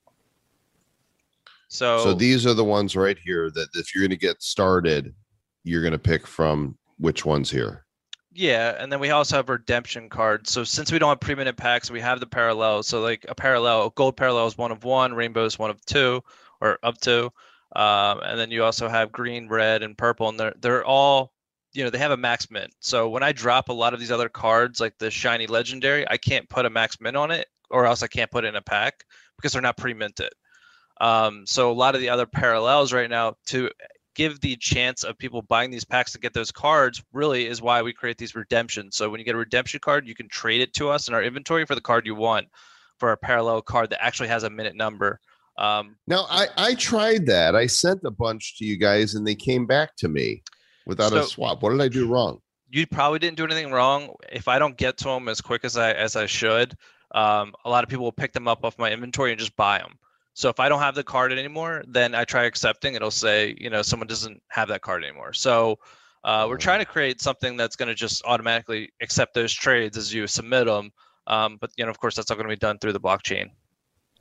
So these are the ones right here that if you're going to get started, you're going to pick from which ones here. Yeah, and then we also have redemption cards. So since we don't have pre-minted packs, we have the parallels. So like a gold parallel is 1 of 1, rainbow is 1 of 2, or up to. And then you also have green, red, and purple, and they're all, they have a max mint. So when I drop a lot of these other cards, like the shiny legendary, I can't put a max mint on it, or else I can't put it in a pack because they're not pre-minted. So a lot of the other parallels right now, to give the chance of people buying these packs to get those cards, really is why we create these redemptions. So when you get a redemption card, you can trade it to us in our inventory for the card you want, for a parallel card that actually has a minute number. Now I tried that. I sent a bunch to you guys and they came back to me without a swap. What did I do wrong? You probably didn't do anything wrong. If I don't get to them as quick as I should, a lot of people will pick them up off my inventory and just buy them. So if I don't have the card anymore, then I try accepting. It'll say, someone doesn't have that card anymore. So we're trying to create something that's going to just automatically accept those trades as you submit them. But of course, that's all going to be done through the blockchain.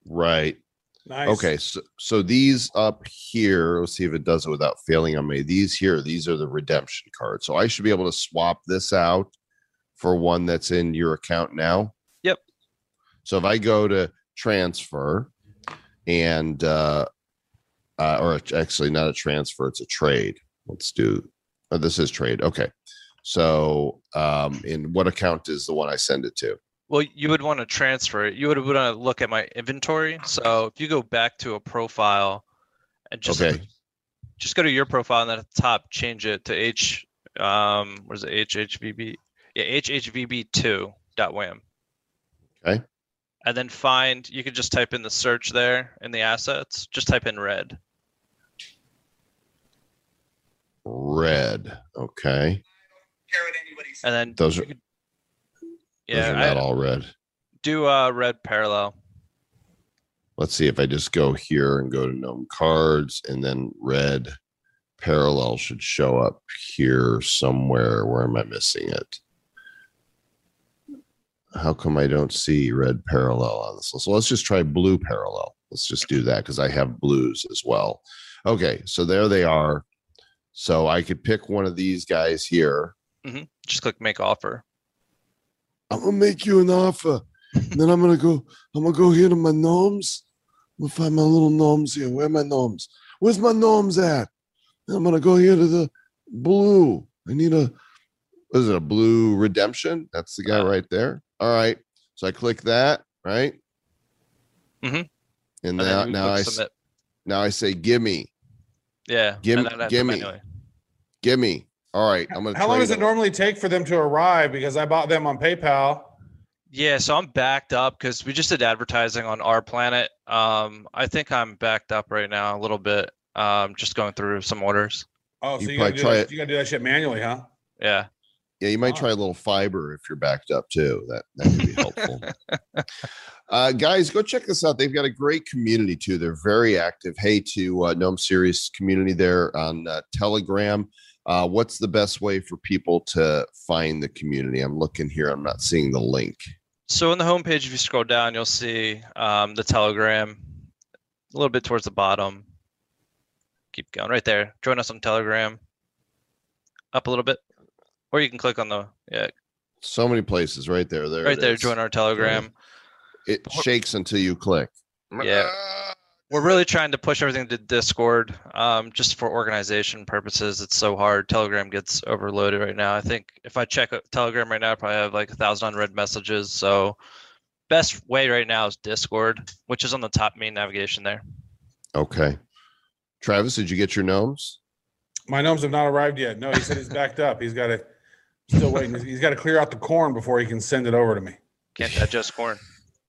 Right. Nice. Okay. So these up here, let's see if it does it without failing on me. These are the redemption cards. So I should be able to swap this out for one that's in your account now. Yep. So if I go to transfer and or actually not a transfer, it's a trade. Let's do this is trade. Okay. So in what account is the one I send it to? Well, you would want to transfer it. You would want to look at my inventory. So if you go back to a profile and just go to your profile and then at the top change it to what is it? HHVB? Yeah, HHVB2.wham. Okay. And then you could just type in the search there in the assets. Just type in red. Red. Okay. And then Those are not all red. Do red parallel. Let's see if I just go here and go to gnome cards, and then red parallel should show up here somewhere. Where am I missing it? How come I don't see red parallel on this? So let's just try blue parallel. Let's just do that because I have blues as well. Okay, so there they are. So I could pick one of these guys here. Mm-hmm. Just click make offer. I'm gonna make you an offer. And then I'm gonna go here to my gnomes. I'm gonna find my little gnomes here. Where are my gnomes? Where's my gnomes at? And I'm gonna go here to the blue. I need a blue redemption? That's the guy right there. All right. So I click that, right? Mm-hmm. And now I say gimme. Yeah. Gimme. All right, I'm gonna. How long does it normally take for them to arrive? Because I bought them on PayPal. Yeah, so I'm backed up because we just did advertising on Our Planet. I think I'm backed up right now a little bit. Just going through some orders. Oh, so you gotta do that shit manually, huh? Yeah. Yeah, you might try a little fiber if you're backed up too. That could be helpful. Guys, go check this out. They've got a great community too. They're very active. Hey to Gnome Series community there on Telegram. What's the best way for people to find the community? I'm looking here. I'm not seeing the link. So on the homepage, if you scroll down, you'll see the Telegram a little bit towards the bottom. Keep going right there. Join us on Telegram. Up a little bit. Or you can click on so many places right there. Right there. Join our Telegram. It shakes until you click. Yeah. We're really trying to push everything to Discord, just for organization purposes. It's so hard. Telegram gets overloaded right now. I think if I check Telegram right now, I probably have like 1,000 unread messages. So best way right now is Discord, which is on the top main navigation there. Okay. Travis, did you get your gnomes? My gnomes have not arrived yet. No, he said he's backed up. He's got to still waiting. He's got to clear out the corn before he can send it over to me. Can't digest corn.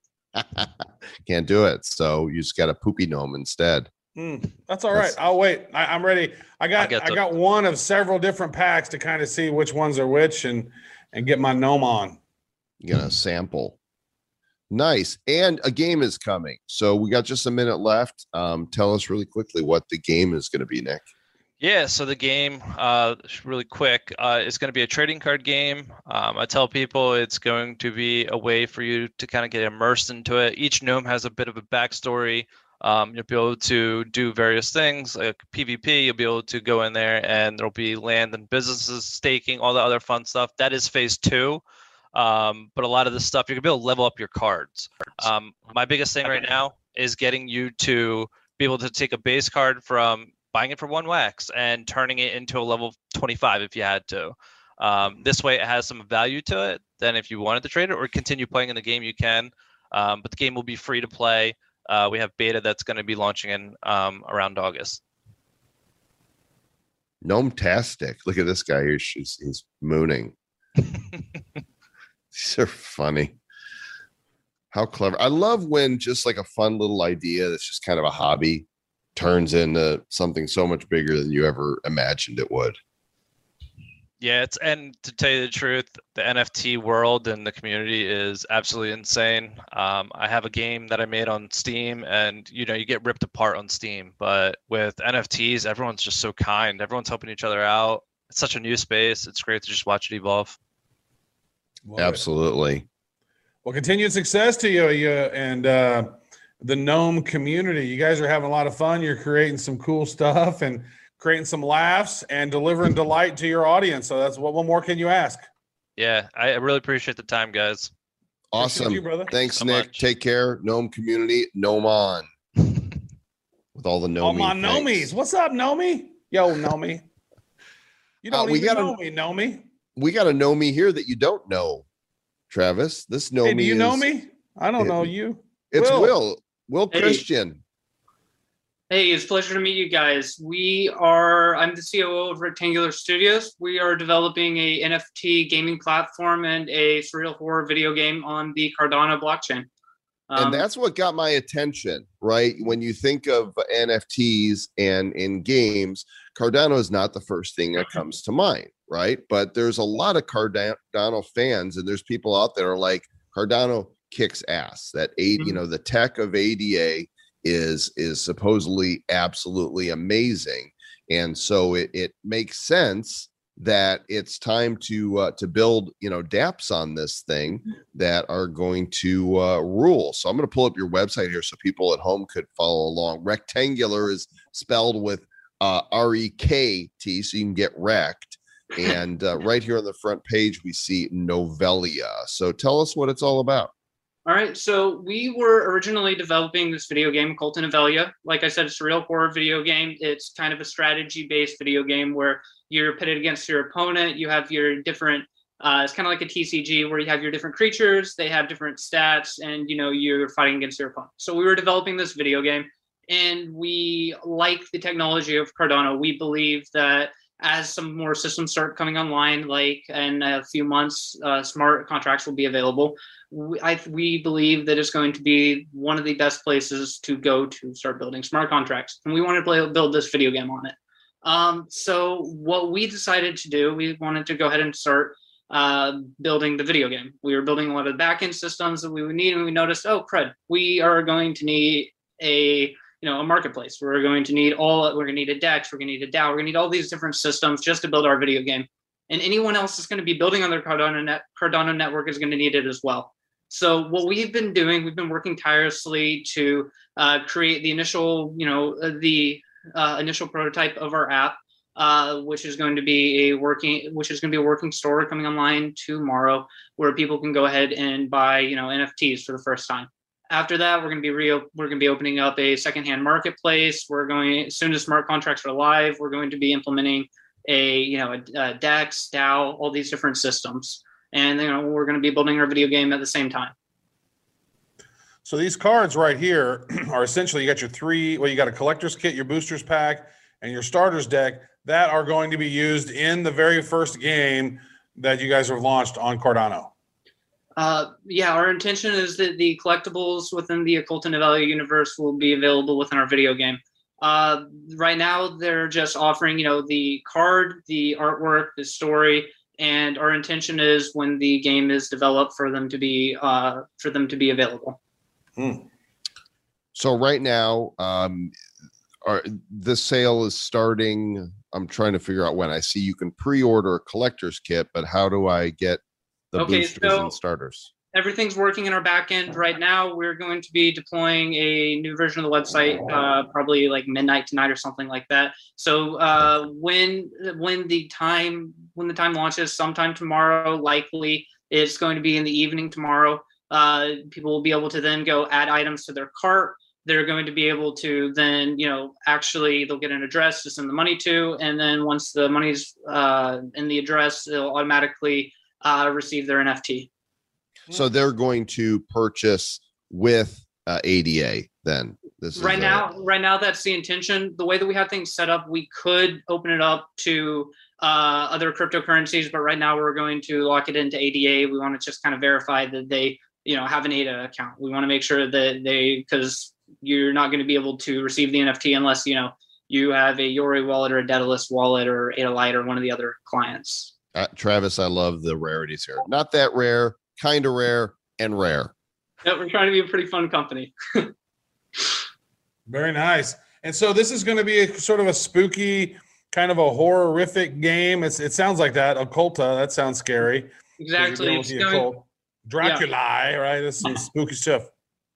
Can't do it. So you just got a poopy gnome instead. That's all right. I'll wait. I'm ready. I got one of several different packs to kind of see which ones are which and get my gnome on. You're gonna sample. Nice. And a game is coming. So we got just a minute left. Tell us really quickly what the game is going to be, Nick. Yeah, so the game, really quick, is going to be a trading card game. I tell people it's going to be a way for you to kind of get immersed into it. Each gnome has a bit of a backstory. You'll be able to do various things like PvP. You'll be able to go in there and there'll be land and businesses, staking, all the other fun stuff. That is phase 2. But a lot of this stuff, you're going to be able to level up your cards. My biggest thing right now is getting you to be able to take a base card from buying it for 1 wax and turning it into a level 25 if you had to. This way it has some value to it. Then if you wanted to trade it or continue playing in the game, you can. But the game will be free to play. We have beta that's going to be launching in around August. Gnome-tastic. Look at this guy here. He's mooning. These are funny. How clever. I love when just like a fun little idea that's just kind of a hobby turns into something so much bigger than you ever imagined it would. Yeah, and to tell you the truth, the NFT world and the community is absolutely insane. I have a game that I made on Steam, and you get ripped apart on Steam. But with NFTs, everyone's just so kind. Everyone's helping each other out. It's such a new space. It's great to just watch it evolve. Absolutely. Well, continued success to you, and the gnome community. You guys are having a lot of fun. You're creating some cool stuff and creating some laughs and delivering delight to your audience. So that's what more can you ask? Yeah, I really appreciate the time, guys. Awesome. You, brother. Thanks, So Nick. much. Take care. Gnome community, Gnome on. With all the All Nomi. my Nomies. What's up, Nomi? Yo, Nomi. You don't we even gotta- know me, Nomi. We got a Nomi here that you don't know, Travis. This Nomi Hey, do you know is- me? I don't know you. It's Will. Will Hey. Christian. Hey, it's a pleasure to meet you guys. I'm the COO of Rectangular Studios. We are developing a NFT gaming platform and a surreal horror video game on the Cardano blockchain. And that's what got my attention, right? When you think of NFTs and in games, Cardano is not the first thing that comes to mind, right? But there's a lot of Cardano fans, and there's people out there like Cardano kicks ass. That the tech of ADA is supposedly absolutely amazing, and so it makes sense that it's time to build dApps on this thing that are going to rule. So I'm going to pull up your website here so people at home could follow along. Rectangular is spelled with R-E-K-T, so you can get wrecked. And right here on the front page we see Novelia. So tell us what it's all about. All right, so we were originally developing this video game, Cult of Novelia. Like I said, it's a real horror video game. It's kind of a strategy-based video game where you're pitted against your opponent. You have your different, it's kind of like a TCG where you have your different creatures. They have different stats, and you're fighting against your opponent. So we were developing this video game, and we like the technology of Cardano. We believe that as some more systems start coming online, like in a few months, smart contracts will be available. We believe that it's going to be one of the best places to go to start building smart contracts. And we wanted to build this video game on it. So what we decided to do, we wanted to go ahead and start building the video game. We were building a lot of the backend systems that we would need, and we noticed, oh crud, we are going to need a marketplace. We're going to need a DEX, we're going to need a DAO, we're going to need all these different systems just to build our video game. And anyone else that's going to be building on their Cardano network is going to need it as well. So what we've been doing, we've been working tirelessly to create the initial, initial prototype of our app, which is going to be a working store coming online tomorrow, where people can go ahead and buy, NFTs for the first time. After that, we're going to be opening up a secondhand marketplace. As soon as smart contracts are live, we're going to be implementing a DEX, DAO, all these different systems. And we're going to be building our video game at the same time. So these cards right here are essentially, you got you got a collector's kit, your boosters pack, and your starters deck that are going to be used in the very first game that you guys have launched on Cardano. Our intention is that the collectibles within the Occult and Novelia universe will be available within our video game. Right now, they're just offering, the card, the artwork, the story, and our intention is when the game is developed for them to be available. So right now, the sale is starting. I'm trying to figure out when. I see you can pre-order a collector's kit, but how do I get the boosters and starters? Everything's working in our back end right now. We're going to be deploying a new version of the website, probably like midnight tonight or something like that. So when the time launches, sometime tomorrow, likely it's going to be in the evening tomorrow. People will be able to then go add items to their cart. They're going to be able to then, actually they'll get an address to send the money to, and then once the money's in the address, they'll automatically receive their NFT. So they're going to purchase with ADA then. Right now, that's the intention. The way that we have things set up, we could open it up to other cryptocurrencies, but right now we're going to lock it into ADA. We want to just kind of verify that they, have an ADA account. We want to make sure that because you're not going to be able to receive the NFT unless, you have a Yori wallet or a Daedalus wallet or Ada Light or one of the other clients. Travis, I love the rarities here. Not that rare, kind of rare, and rare. Yeah, we're trying to be a pretty fun company. Very nice. And so this is going to be sort of a spooky, kind of a horrific game. It sounds like that. Occulta, that sounds scary. Exactly. Dracula, right? This is spooky stuff.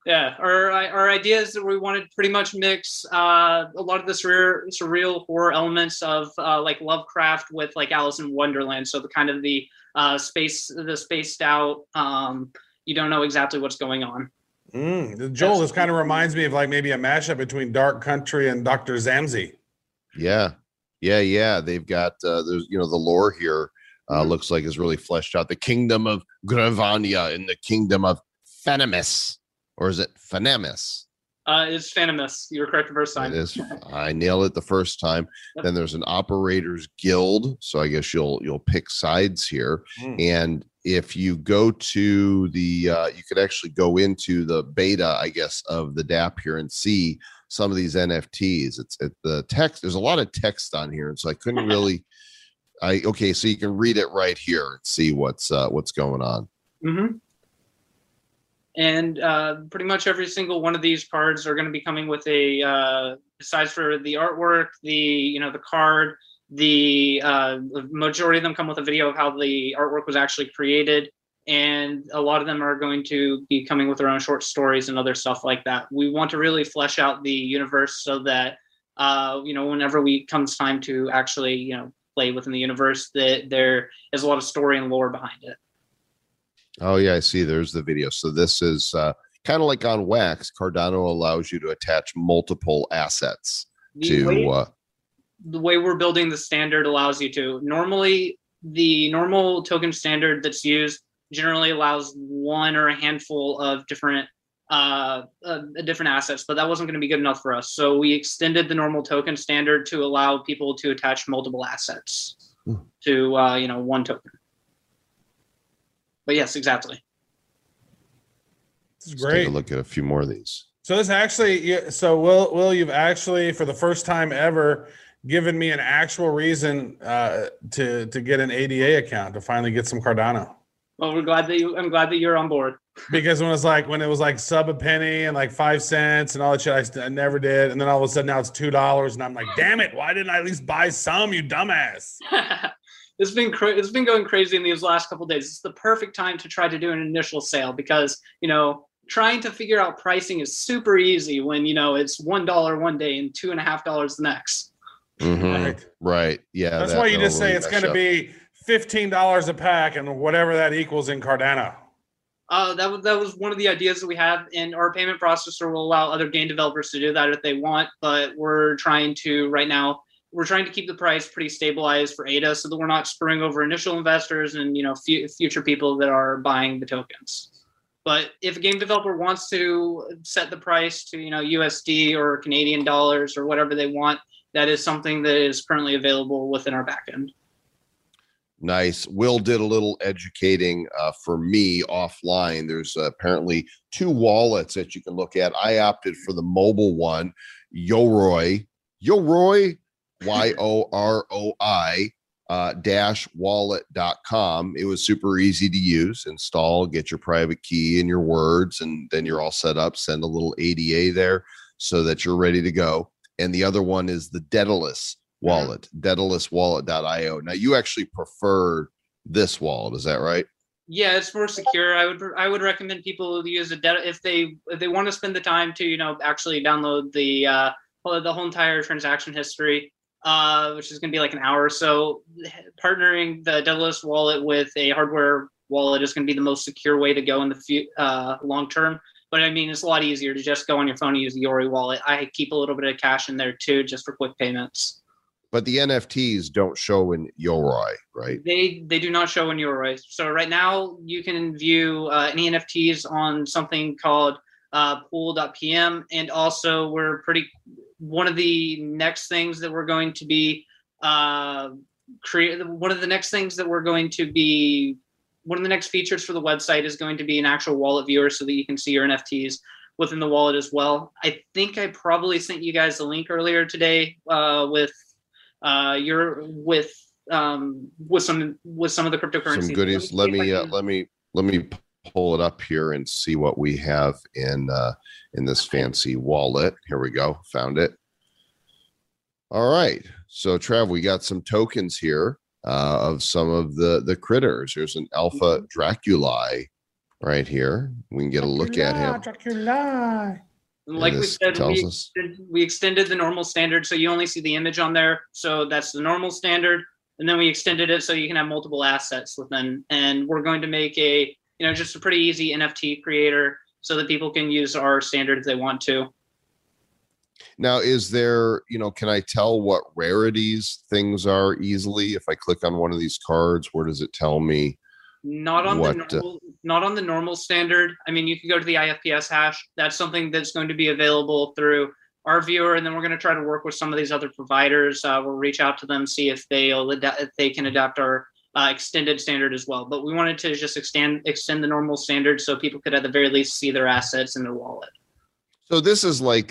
Yeah, our idea is that we wanted to pretty much mix a lot of the surreal horror elements of like Lovecraft with like Alice in Wonderland. So the kind of the spaced out. You don't know exactly what's going on. Joel, this kind of reminds me of like maybe a mashup between Dark Country and Dr. Zamzi. Yeah. They've got there's the lore here looks like is really fleshed out. The kingdom of Gravania and the kingdom of Fenimus. Or is it Phenemis? It's Phenemis. You were correct the first time. It is. I nailed it the first time. Yep. Then there's an operators guild. So I guess you'll pick sides here. And if you go to the, you could actually go into the beta, I guess, of the DApp here and see some of these NFTs. It's the text. There's a lot of text on here, and so I couldn't really. Okay, so you can read it right here and see what's going on. Mm-hmm. And pretty much every single one of these cards are going to be coming with a, besides for the artwork, the card, the majority of them come with a video of how the artwork was actually created. And a lot of them are going to be coming with their own short stories and other stuff like that. We want to really flesh out the universe so that, whenever comes time to actually, play within the universe, that there is a lot of story and lore behind it. Oh yeah, I see. There's the video. So this is kind of like on Wax. Cardano allows you to attach multiple assets The way we're building the standard allows you to. Normally, the normal token standard that's used generally allows one or a handful of different assets, but that wasn't going to be good enough for us. So we extended the normal token standard to allow people to attach multiple assets to one token. But yes, exactly. This is Let's great. take a look at a few more of these. So this actually, so Will, you've actually for the first time ever given me an actual reason to get an ADA account to finally get some Cardano. Well, I'm glad that you're on board. Because when it was like sub a penny and like 5 cents and all that shit, I never did. And then all of a sudden now it's $2, and I'm like, damn it! Why didn't I at least buy some? You dumbass. It's been going crazy in these last couple of days. It's the perfect time to try to do an initial sale because, trying to figure out pricing is super easy when, it's $1 one day and $2.50 the next. Mm-hmm. Right. Yeah. That's why you just say it's going to be $15 a pack and whatever that equals in Cardano. That was one of the ideas that we have, and our payment processor will allow other game developers to do that if they want. But we're trying to keep the price pretty stabilized for ADA so that we're not screwing over initial investors and future people that are buying the tokens. But if a game developer wants to set the price to USD or Canadian dollars or whatever they want, that is something that is currently available within our backend. Nice. Will did a little educating for me offline. There's apparently 2 wallets that you can look at. I opted for the mobile one, Yoroi, YOROI -wallet.com. It was super easy to use. Install, get your private key and your words, and then you're all set up. Send a little ADA there so that you're ready to go. And the other one is the Daedalus wallet, daedaluswallet.io. Now you actually prefer this wallet, is that right? Yeah, it's more secure. I would recommend people use if they want to spend the time to actually download the whole entire transaction history, which is going to be like an hour or so. Partnering the Daedalus wallet with a hardware wallet is going to be the most secure way to go in the long term. But I mean, it's a lot easier to just go on your phone and use the Yoroi wallet. I keep a little bit of cash in there too, just for quick payments. But the NFTs don't show in Yoroi, right? They do not show in Yoroi. So right now you can view any NFTs on something called pool.pm, and also one of the next things that we're going to be one of the next features for the website is going to be an actual wallet viewer so that you can see your NFTs within the wallet as well. I think I probably sent you guys a link earlier today with some of the cryptocurrency. Some goodies. Let me pull it up here and see what we have in this fancy wallet. Here we go. Found it. All right. So Trav, we got some tokens here of some of the critters. There's an alpha Draculae right here. We can get a look at him. Dracula. Like we this said, tells us. we extended the normal standard, so you only see the image on there. So that's the normal standard, and then we extended it so you can have multiple assets within. And we're going to make a, just a pretty easy NFT creator so that people can use our standard if they want to. Now, is there, can I tell what rarities things are easily? If I click on one of these cards, where does it tell me? Not on the normal standard. I mean, you can go to the IFPS hash. That's something that's going to be available through our viewer, and then we're going to try to work with some of these other providers. We'll reach out to them, see if they can adapt our extended standard as well. But we wanted to just extend the normal standard so people could at the very least see their assets in their wallet. So this is like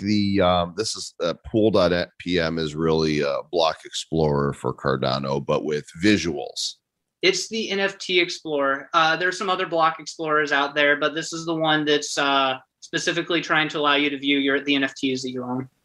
pool.pm is really a block explorer for Cardano, but with visuals. It's the NFT Explorer. There's some other block explorers out there, but this is the one that's specifically trying to allow you to view the NFTs that you own.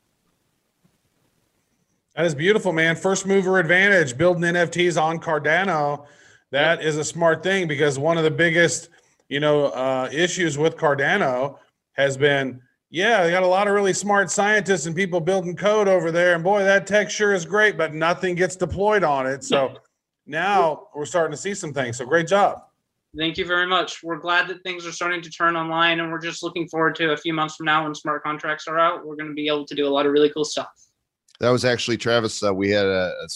That is beautiful, man. First mover advantage, building NFTs on Cardano. That is a smart thing, because one of the biggest, issues with Cardano has been, they got a lot of really smart scientists and people building code over there. And boy, that tech sure is great, but nothing gets deployed on it. So now we're starting to see some things. So great job. Thank you very much. We're glad that things are starting to turn online, and we're just looking forward to a few months from now when smart contracts are out. We're going to be able to do a lot of really cool stuff. That was actually Travis. We had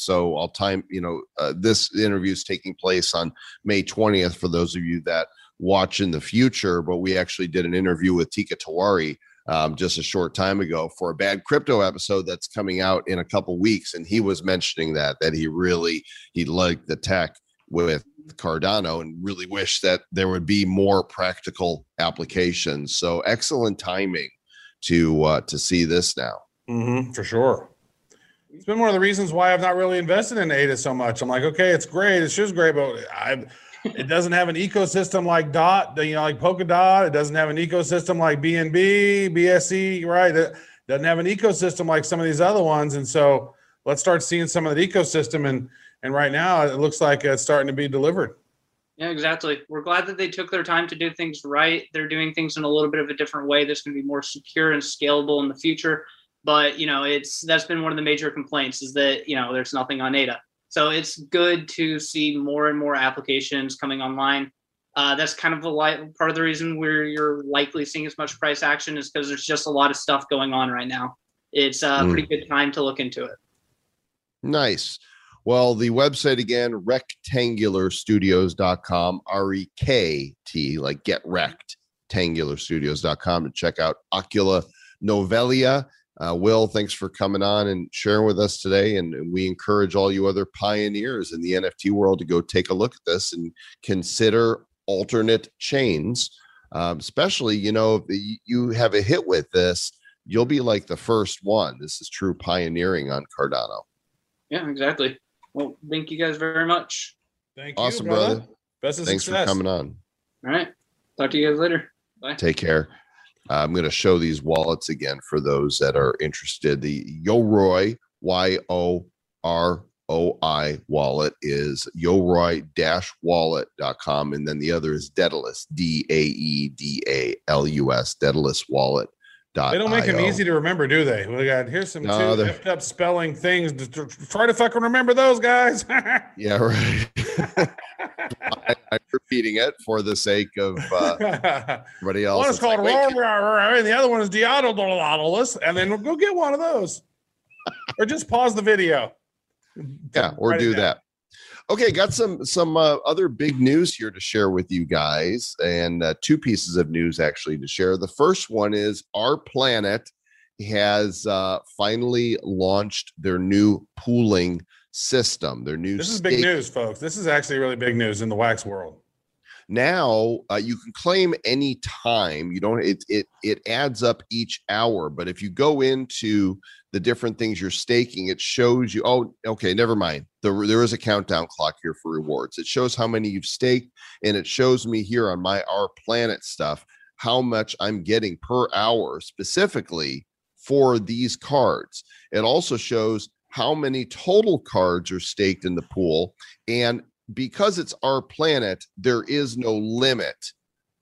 this interview is taking place on May 20th for those of you that watch in the future, but we actually did an interview with Tika Tawari just a short time ago for a Bad Crypto episode that's coming out in a couple weeks. And he was mentioning that he liked the tech with Cardano and really wished that there would be more practical applications. So excellent timing to see this now. For sure. It's been one of the reasons why I've not really invested in ADA so much. I'm like, okay, it's great. It's just great, but it doesn't have an ecosystem like DOT, like Polkadot. It doesn't have an ecosystem like BNB, BSC, right? It doesn't have an ecosystem like some of these other ones. And so let's start seeing some of the ecosystem. And right now it looks like it's starting to be delivered. Yeah, exactly. We're glad that they took their time to do things right. They're doing things in a little bit of a different way that's going to be more secure and scalable in the future. But, that's been one of the major complaints is that, there's nothing on ADA. So it's good to see more and more applications coming online. That's kind of part of the reason where you're likely seeing as much price action is because there's just a lot of stuff going on right now. It's a pretty good time to look into it. Nice. Well, the website again, rectangularstudios.com, REKT, like get wrecked, tangularstudios.com, to check out Ocula Novelia. Will, thanks for coming on and sharing with us today. And we encourage all you other pioneers in the NFT world to go take a look at this and consider alternate chains. Especially, if you have a hit with this, you'll be like the first one. This is true pioneering on Cardano. Yeah, exactly. Well, thank you guys very much. Thank you. Awesome, brother. Best of Thanks success. for coming on. All right. Talk to you guys later. Bye. Take care. I'm going to show these wallets again for those that are interested. The Yoroi, YOROI wallet is yoroi-wallet.com. And then the other is Daedalus, DAEDALUS, Daedalus wallet. They don't make them easy to remember, do they? We got here's some effed up spelling things. Try to fucking remember those, guys. Yeah, right. I'm repeating it for the sake of everybody else. One is called and the other one is Diodolus, and then we'll go get one of those, or just pause the video. Yeah, or do that. Okay, got some other big news here to share with you guys, and two pieces of news actually to share. The first one is Our Planet has finally launched their new pooling system. This is big news, folks. This is actually really big news in the wax world. Now you can claim any time. You don't. It adds up each hour. But if you go into the different things you're staking, it shows you. Oh, okay, never mind. There is a countdown clock here for rewards. It shows how many you've staked, and it shows me here on my Our Planet stuff how much I'm getting per hour specifically for these cards. It also shows how many total cards are staked in the pool, and because it's Our Planet, there is no limit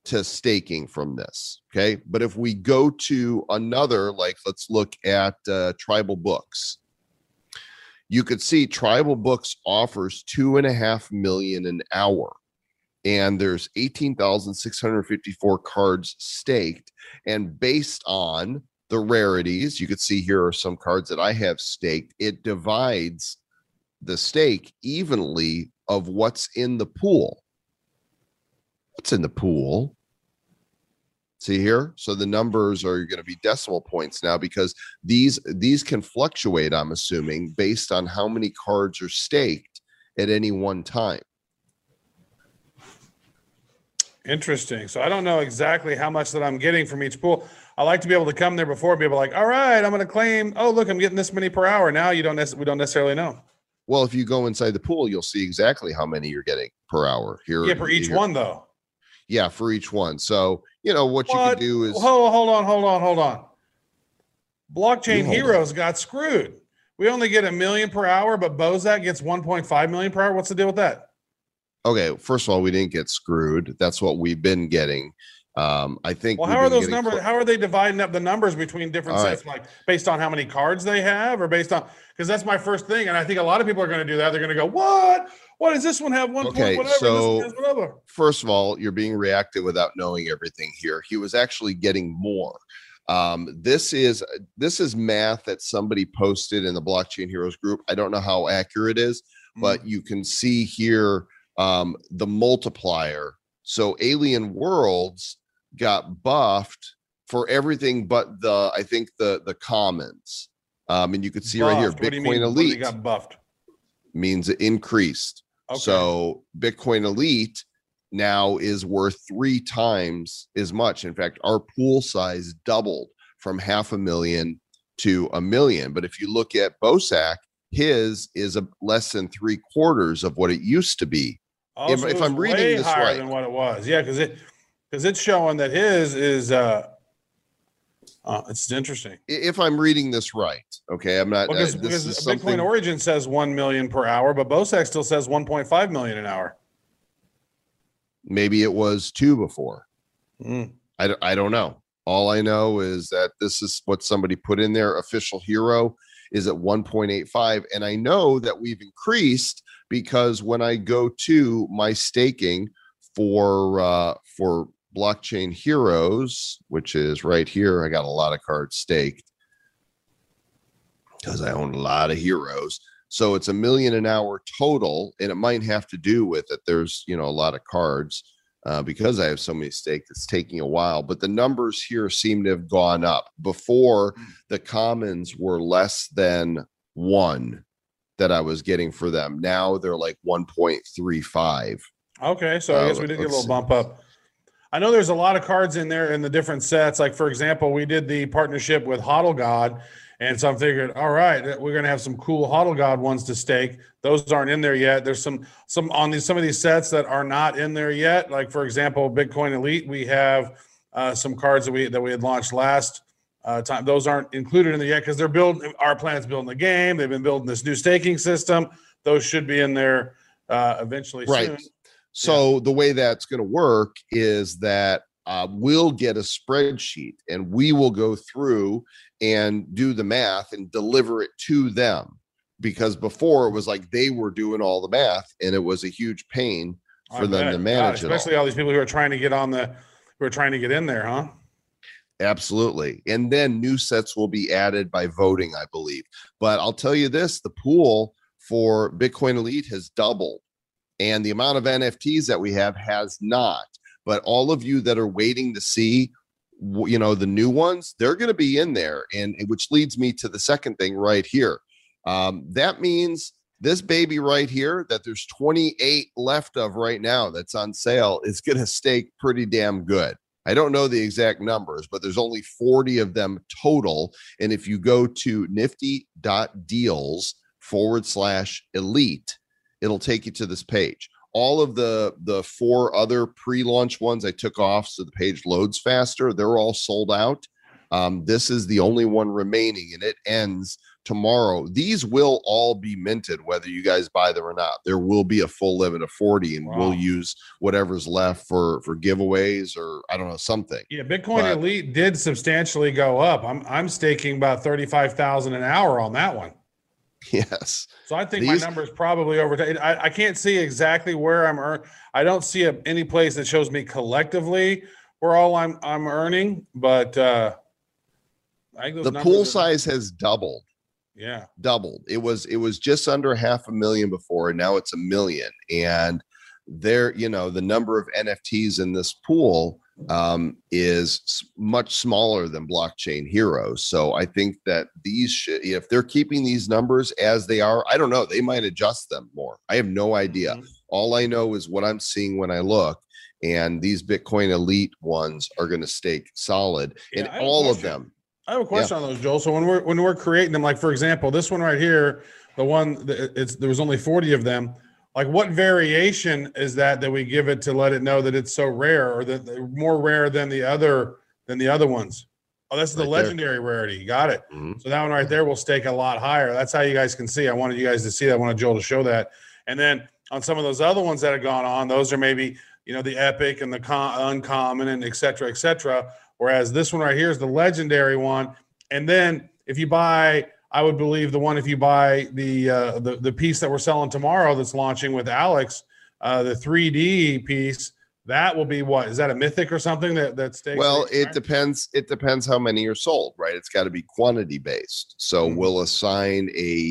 to staking from this. Okay. But if we go to another, like, let's look at Tribal Books. You could see Tribal Books offers 2.5 million an hour. And there's 18,654 cards staked. And based on the rarities, you could see here are some cards that I have staked. It divides the stake evenly of what's in the pool. What's in the pool? See here? So the numbers are going to be decimal points now, because these can fluctuate, I'm assuming, based on how many cards are staked at any one time. Interesting. So I don't know exactly how much that I'm getting from each pool. I like to be able to come there before, be able to, like, all right, I'm going to claim, oh, look, I'm getting this many per hour. Now we don't necessarily know. Well, if you go inside the pool, you'll see exactly how many you're getting per hour here. Yeah, for each one, though. Yeah, for each one. So, you know, what you can do is hold on. Blockchain Heroes got screwed. We only get 1 million per hour, but Bozak gets 1.5 million per hour. What's the deal with that? Okay, first of all, we didn't get screwed. That's what we've been getting. I think. Well, how are those numbers? How are they dividing up the numbers between different sets? Like based on how many cards they have, or based on, because that's my first thing, and I think a lot of people are going to do that. They're going to go, "What? What does this one have? One point whatever. So this one has whatever." First of all, you're being reactive without knowing everything here. He was actually getting more. This is math that somebody posted in the Blockchain Heroes group. I don't know how accurate it is, but you can see here the multiplier. So Alien Worlds got buffed for everything but the commons. And you could see buffed. Right here, Bitcoin Elite got buffed means it increased. Okay. So Bitcoin Elite now is worth 3 times as much. In fact, our pool size doubled from 500,000 to 1 million. But if you look at Bozak, his is less than 3/4 of what it used to be. Oh, if I'm reading this right, than what it was, yeah, because it's showing that his is it's interesting. If I'm reading this right, okay, I'm not. Because Bitcoin Origin says 1 million per hour, but Bozak still says 1.5 million an hour. Maybe it was 2 before. I don't know. All I know is that this is what somebody put in there. Official hero is at 1.85, and I know that we've increased because when I go to my staking for Blockchain Heroes, which is right here, I got a lot of cards staked because I own a lot of heroes. So it's 1 million an hour total, and it might have to do with it. There's, a lot of cards because I have so many staked. It's taking a while, but the numbers here seem to have gone up. Before, the commons were less than 1 that I was getting for them. Now they're like 1.35. Okay, so I guess we did get a little bump up. I know there's a lot of cards in there in the different sets. Like, for example, we did the partnership with Hodl God. And so I'm thinking, all right, we're going to have some cool Hodl God ones to stake. Those aren't in there yet. There's some of these sets that are not in there yet. Like, for example, Bitcoin Elite, we have some cards that we had launched last time. Those aren't included in there yet because they're building. Our planet's building the game. They've been building this new staking system. Those should be in there eventually soon. So the way that's going to work is that we'll get a spreadsheet and we will go through and do the math and deliver it to them, because before it was like they were doing all the math and it was a huge pain for them to manage it. Especially all these people who are trying to get in there, huh? Absolutely. And then new sets will be added by voting, I believe. But I'll tell you this, the pool for Bitcoin Elite has doubled. And the amount of NFTs that we have has not. But all of you that are waiting to see, the new ones, they're going to be in there. And which leads me to the second thing right here. That means this baby right here that there's 28 left of right now that's on sale is going to stake pretty damn good. I don't know the exact numbers, but there's only 40 of them total. And if you go to nifty.deals/elite, it'll take you to this page. All of the 4 other pre-launch ones I took off so the page loads faster, they're all sold out. This is the only one remaining, and it ends tomorrow. These will all be minted, whether you guys buy them or not. There will be a full limit of 40, and we'll use whatever's left for giveaways or I don't know, something. Yeah, Bitcoin Elite did substantially go up. I'm staking about 35,000 an hour on that one. Yes. So I think my number is probably over. I can't see exactly where I'm earning. I don't see any place that shows me collectively where all I'm earning, but I think the pool size has doubled. Yeah, doubled. It was just under 500,000 before, and now it's 1 million. And there, the number of NFTs in this pool is much smaller than Blockchain Heroes. So I think that if they're keeping these numbers as they are, I don't know, they might adjust them more. I have no idea. Mm-hmm. All I know is what I'm seeing when I look, and these Bitcoin Elite ones are going to stake solid, and all of them. I have a question on those, Joel. So when we're creating them, like for example, this one right here, the one there was only 40 of them. Like, what variation is that we give it to let it know that it's so rare, or that they're more rare than the other ones? Oh, that's the legendary rarity. You got it. Mm-hmm. So that one right there will stake a lot higher. That's how you guys can see. I wanted you guys to see that. I wanted Joel to show that. And then on some of those other ones that have gone on, those are maybe the epic and the uncommon and et cetera, et cetera. Whereas this one right here is the legendary one. And then if you buy, I would believe if you buy the piece that we're selling tomorrow that's launching with Alex, the 3D piece, that will be what? Is that a mythic or something that stakes? Well, it depends. It depends how many are sold, right? It's got to be quantity based. So we'll assign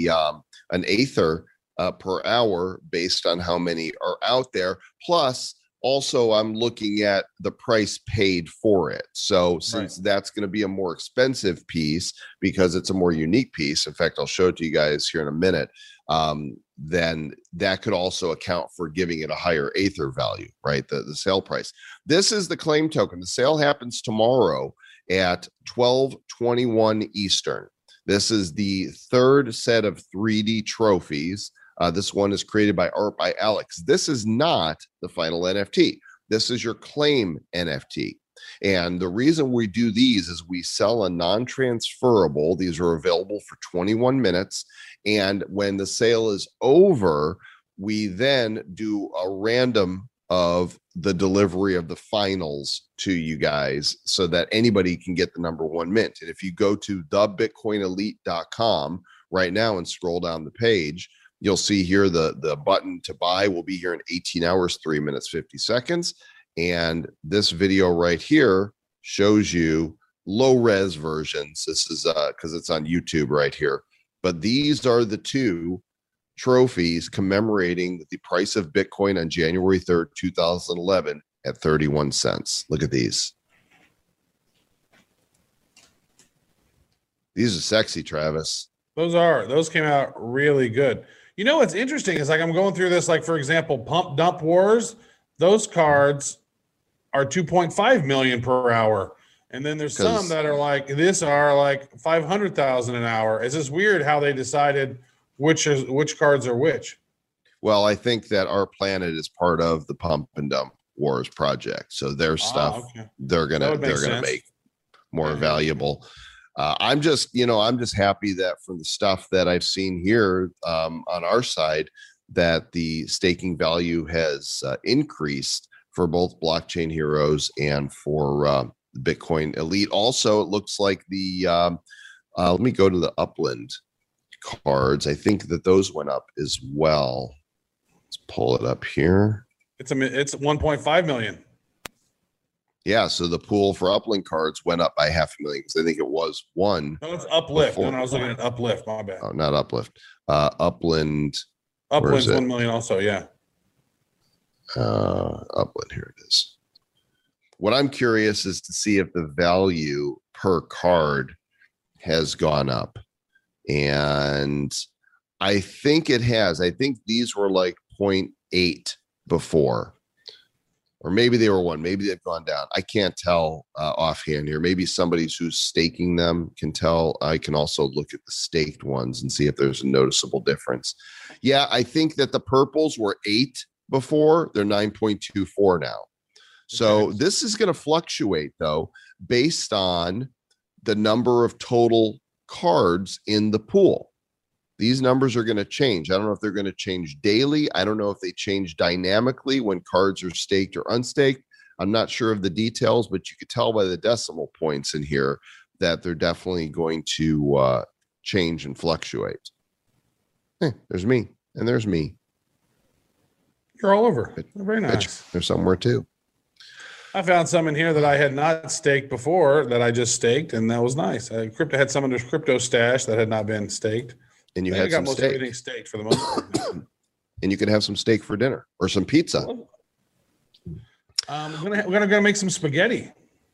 an Aether per hour based on how many are out there. Plus, also, I'm looking at the price paid for it. So since that's going to be a more expensive piece because it's a more unique piece, in fact, I'll show it to you guys here in a minute, then that could also account for giving it a higher Aether value, right? The sale price. This is the claim token. The sale happens tomorrow at 12:21 Eastern. This is the third set of 3D trophies. This one is created by Art by Alex. This is not the final NFT. This is your claim NFT. And the reason we do these is we sell a non-transferable. These are available for 21 minutes. And when the sale is over, we then do a random of the delivery of the finals to you guys so that anybody can get the number one mint. And if you go to thebitcoinelite.com right now and scroll down the page, you'll see here the button to buy will be here in 18 hours, 3 minutes, 50 seconds. And this video right here shows you low res versions. This is because it's on YouTube right here. But these are the two trophies commemorating the price of Bitcoin on January 3rd, 2011 at 31 cents. Look at these. These are sexy, Travis. Those came out really good. You know what's interesting is, like, I'm going through this, like, for example, Pump Dump Wars, those cards are 2.5 million per hour. And then there's some that are like this are like 500,000 an hour. It's just weird how they decided which cards are which. Well, I think that Our Planet is part of the Pump and Dump Wars project. So their stuff they're gonna make more valuable. I'm just happy that from the stuff that I've seen here on our side, that the staking value has increased for both Blockchain Heroes and for Bitcoin Elite. Also, it looks like the let me go to the Upland cards. I think that those went up as well. Let's pull it up here. It's 1.5 million. Yeah, so the pool for Upland cards went up by 500,000 because I think it was one. No, it's Uplift. No, I was looking at Uplift. My bad. Oh, not Uplift. Upland. Upland's 1 million also, yeah. Upland, here it is. What I'm curious is to see if the value per card has gone up. And I think it has. I think these were like 0.8 before. Or maybe they were 1. Maybe they've gone down. I can't tell offhand here. Maybe somebody who's staking them can tell. I can also look at the staked ones and see if there's a noticeable difference. Yeah, I think that the purples were 8 before. They're 9.24 now. So this is going to fluctuate, though, based on the number of total cards in the pool. These numbers are going to change. I don't know if they're going to change daily. I don't know if they change dynamically when cards are staked or unstaked. I'm not sure of the details, but you could tell by the decimal points in here that they're definitely going to change and fluctuate. There's me, and there's me. You're all over. Very nice. There's somewhere too. I found some in here that I had not staked before that I just staked, and that was nice. Crypto had some in their crypto stash that had not been staked. And you had got some most steak. everything staked for the most part. And you could have some steak for dinner or some pizza. We're gonna make some spaghetti.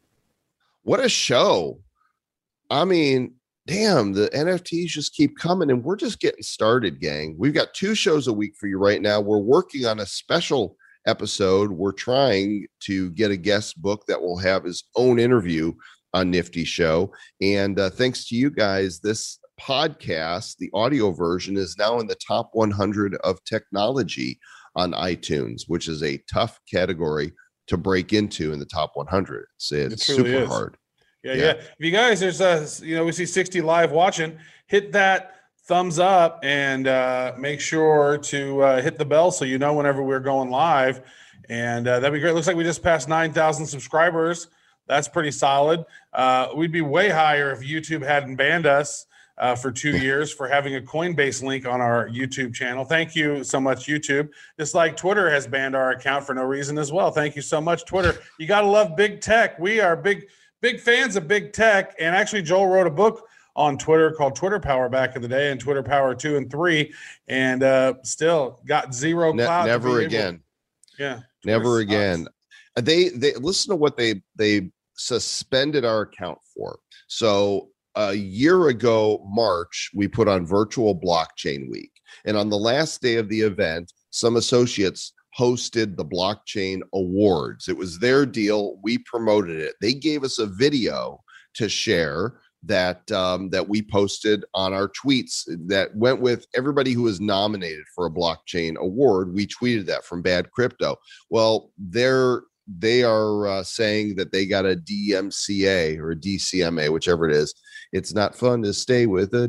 What a show. I mean, damn, the NFTs just keep coming, and we're just getting started, gang. We've got 2 shows a week for you right now. We're working on a special episode. We're trying to get a guest book that will have his own interview on Nifty Show. And thanks to you guys, this podcast, the audio version, is now in the top 100 of technology on iTunes, which is a tough category to break into in the top 100. It's super hard. Yeah. If you guys, there's we see 60 live watching. Hit that thumbs up and make sure to hit the bell so you know whenever we're going live. And that'd be great. Looks like we just passed 9,000 subscribers. That's pretty solid. We'd be way higher if YouTube hadn't banned us for 2 years for having a Coinbase link on our YouTube channel. Thank you so much, YouTube. Just like Twitter has banned our account for no reason as well. Thank you so much, Twitter. You got to love big tech. We are big fans of big tech. And actually, Joel wrote a book on Twitter called Twitter Power back in the day, and Twitter Power 2 and 3, and still got zero clout. Never again. Yeah. Never again. They listen to what they suspended our account for. So a year ago, March, we put on Virtual Blockchain Week. And on the last day of the event, some associates hosted the Blockchain Awards. It was their deal. We promoted it. They gave us a video to share that we posted on our tweets that went with everybody who was nominated for a blockchain award. We tweeted that from Bad Crypto. Well, they are saying that they got a DMCA or a DCMA, whichever it is. It's not fun to stay with a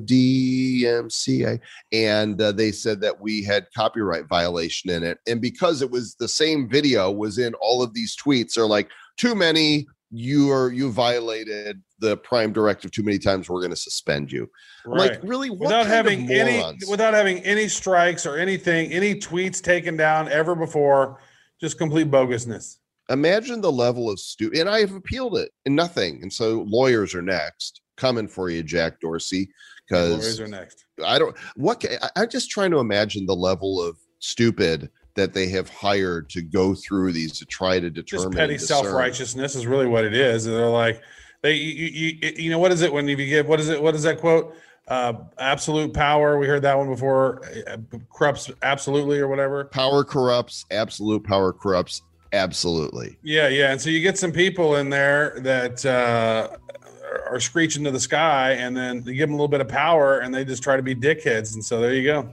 DMCA. And they said that we had copyright violation in it. And because it was the same video was in all of these tweets, they're like, too many, you violated the Prime Directive too many times, we're going to suspend you. Right. Like, really? What without kind having any strikes or anything, any tweets taken down ever before, just complete bogusness. Imagine the level of stupid, and I have appealed it and nothing. And so lawyers are next, coming for you, Jack Dorsey, because lawyers are next. I'm just trying to imagine the level of stupid that they have hired to go through these to try to determine. Just petty self-righteousness is really what it is. They're like, you know, what is it when you give, what is that quote? Absolute power. We heard that one before. Corrupts absolutely or whatever. Power corrupts. Absolute power corrupts. Absolutely. Yeah. And so you get some people in there that are screeching to the sky, and then you give them a little bit of power, and they just try to be dickheads. And so there you go.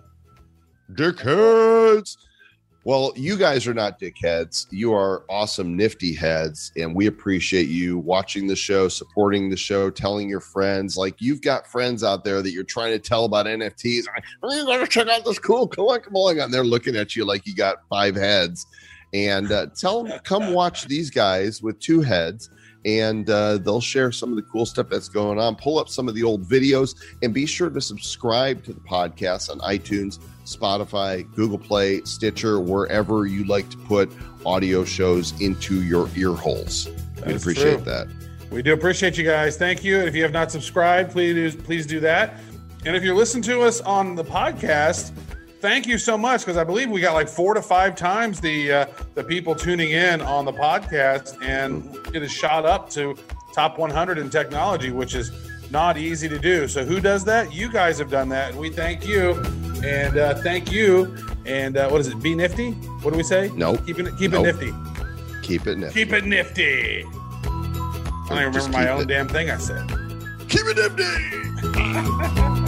Dickheads. Well, you guys are not dickheads. You are awesome, nifty heads, and we appreciate you watching the show, supporting the show, telling your friends. Like, you've got friends out there that you're trying to tell about NFTs. Oh, you got to check out this cool collectible, and they're looking at you like you got 5 heads. And tell them, come watch these guys with 2 heads, and they'll share some of the cool stuff that's going on. Pull up some of the old videos, and be sure to subscribe to the podcast on iTunes, Spotify, Google Play, Stitcher, wherever you like to put audio shows into your ear holes. We appreciate that. We do appreciate you guys. Thank you. And if you have not subscribed, please do that. And if you're listening to us on the podcast, thank you so much, because I believe we got like 4 to 5 times the people tuning in on the podcast, and it has shot up to top 100 in technology, which is not easy to do. So who does that? You guys have done that, and we thank you. And thank you. And what is it? Be nifty? What do we say? No. Keep it Nope. nifty. Keep it nifty. Keep it nifty. I don't even remember my own damn thing I said. Keep it nifty.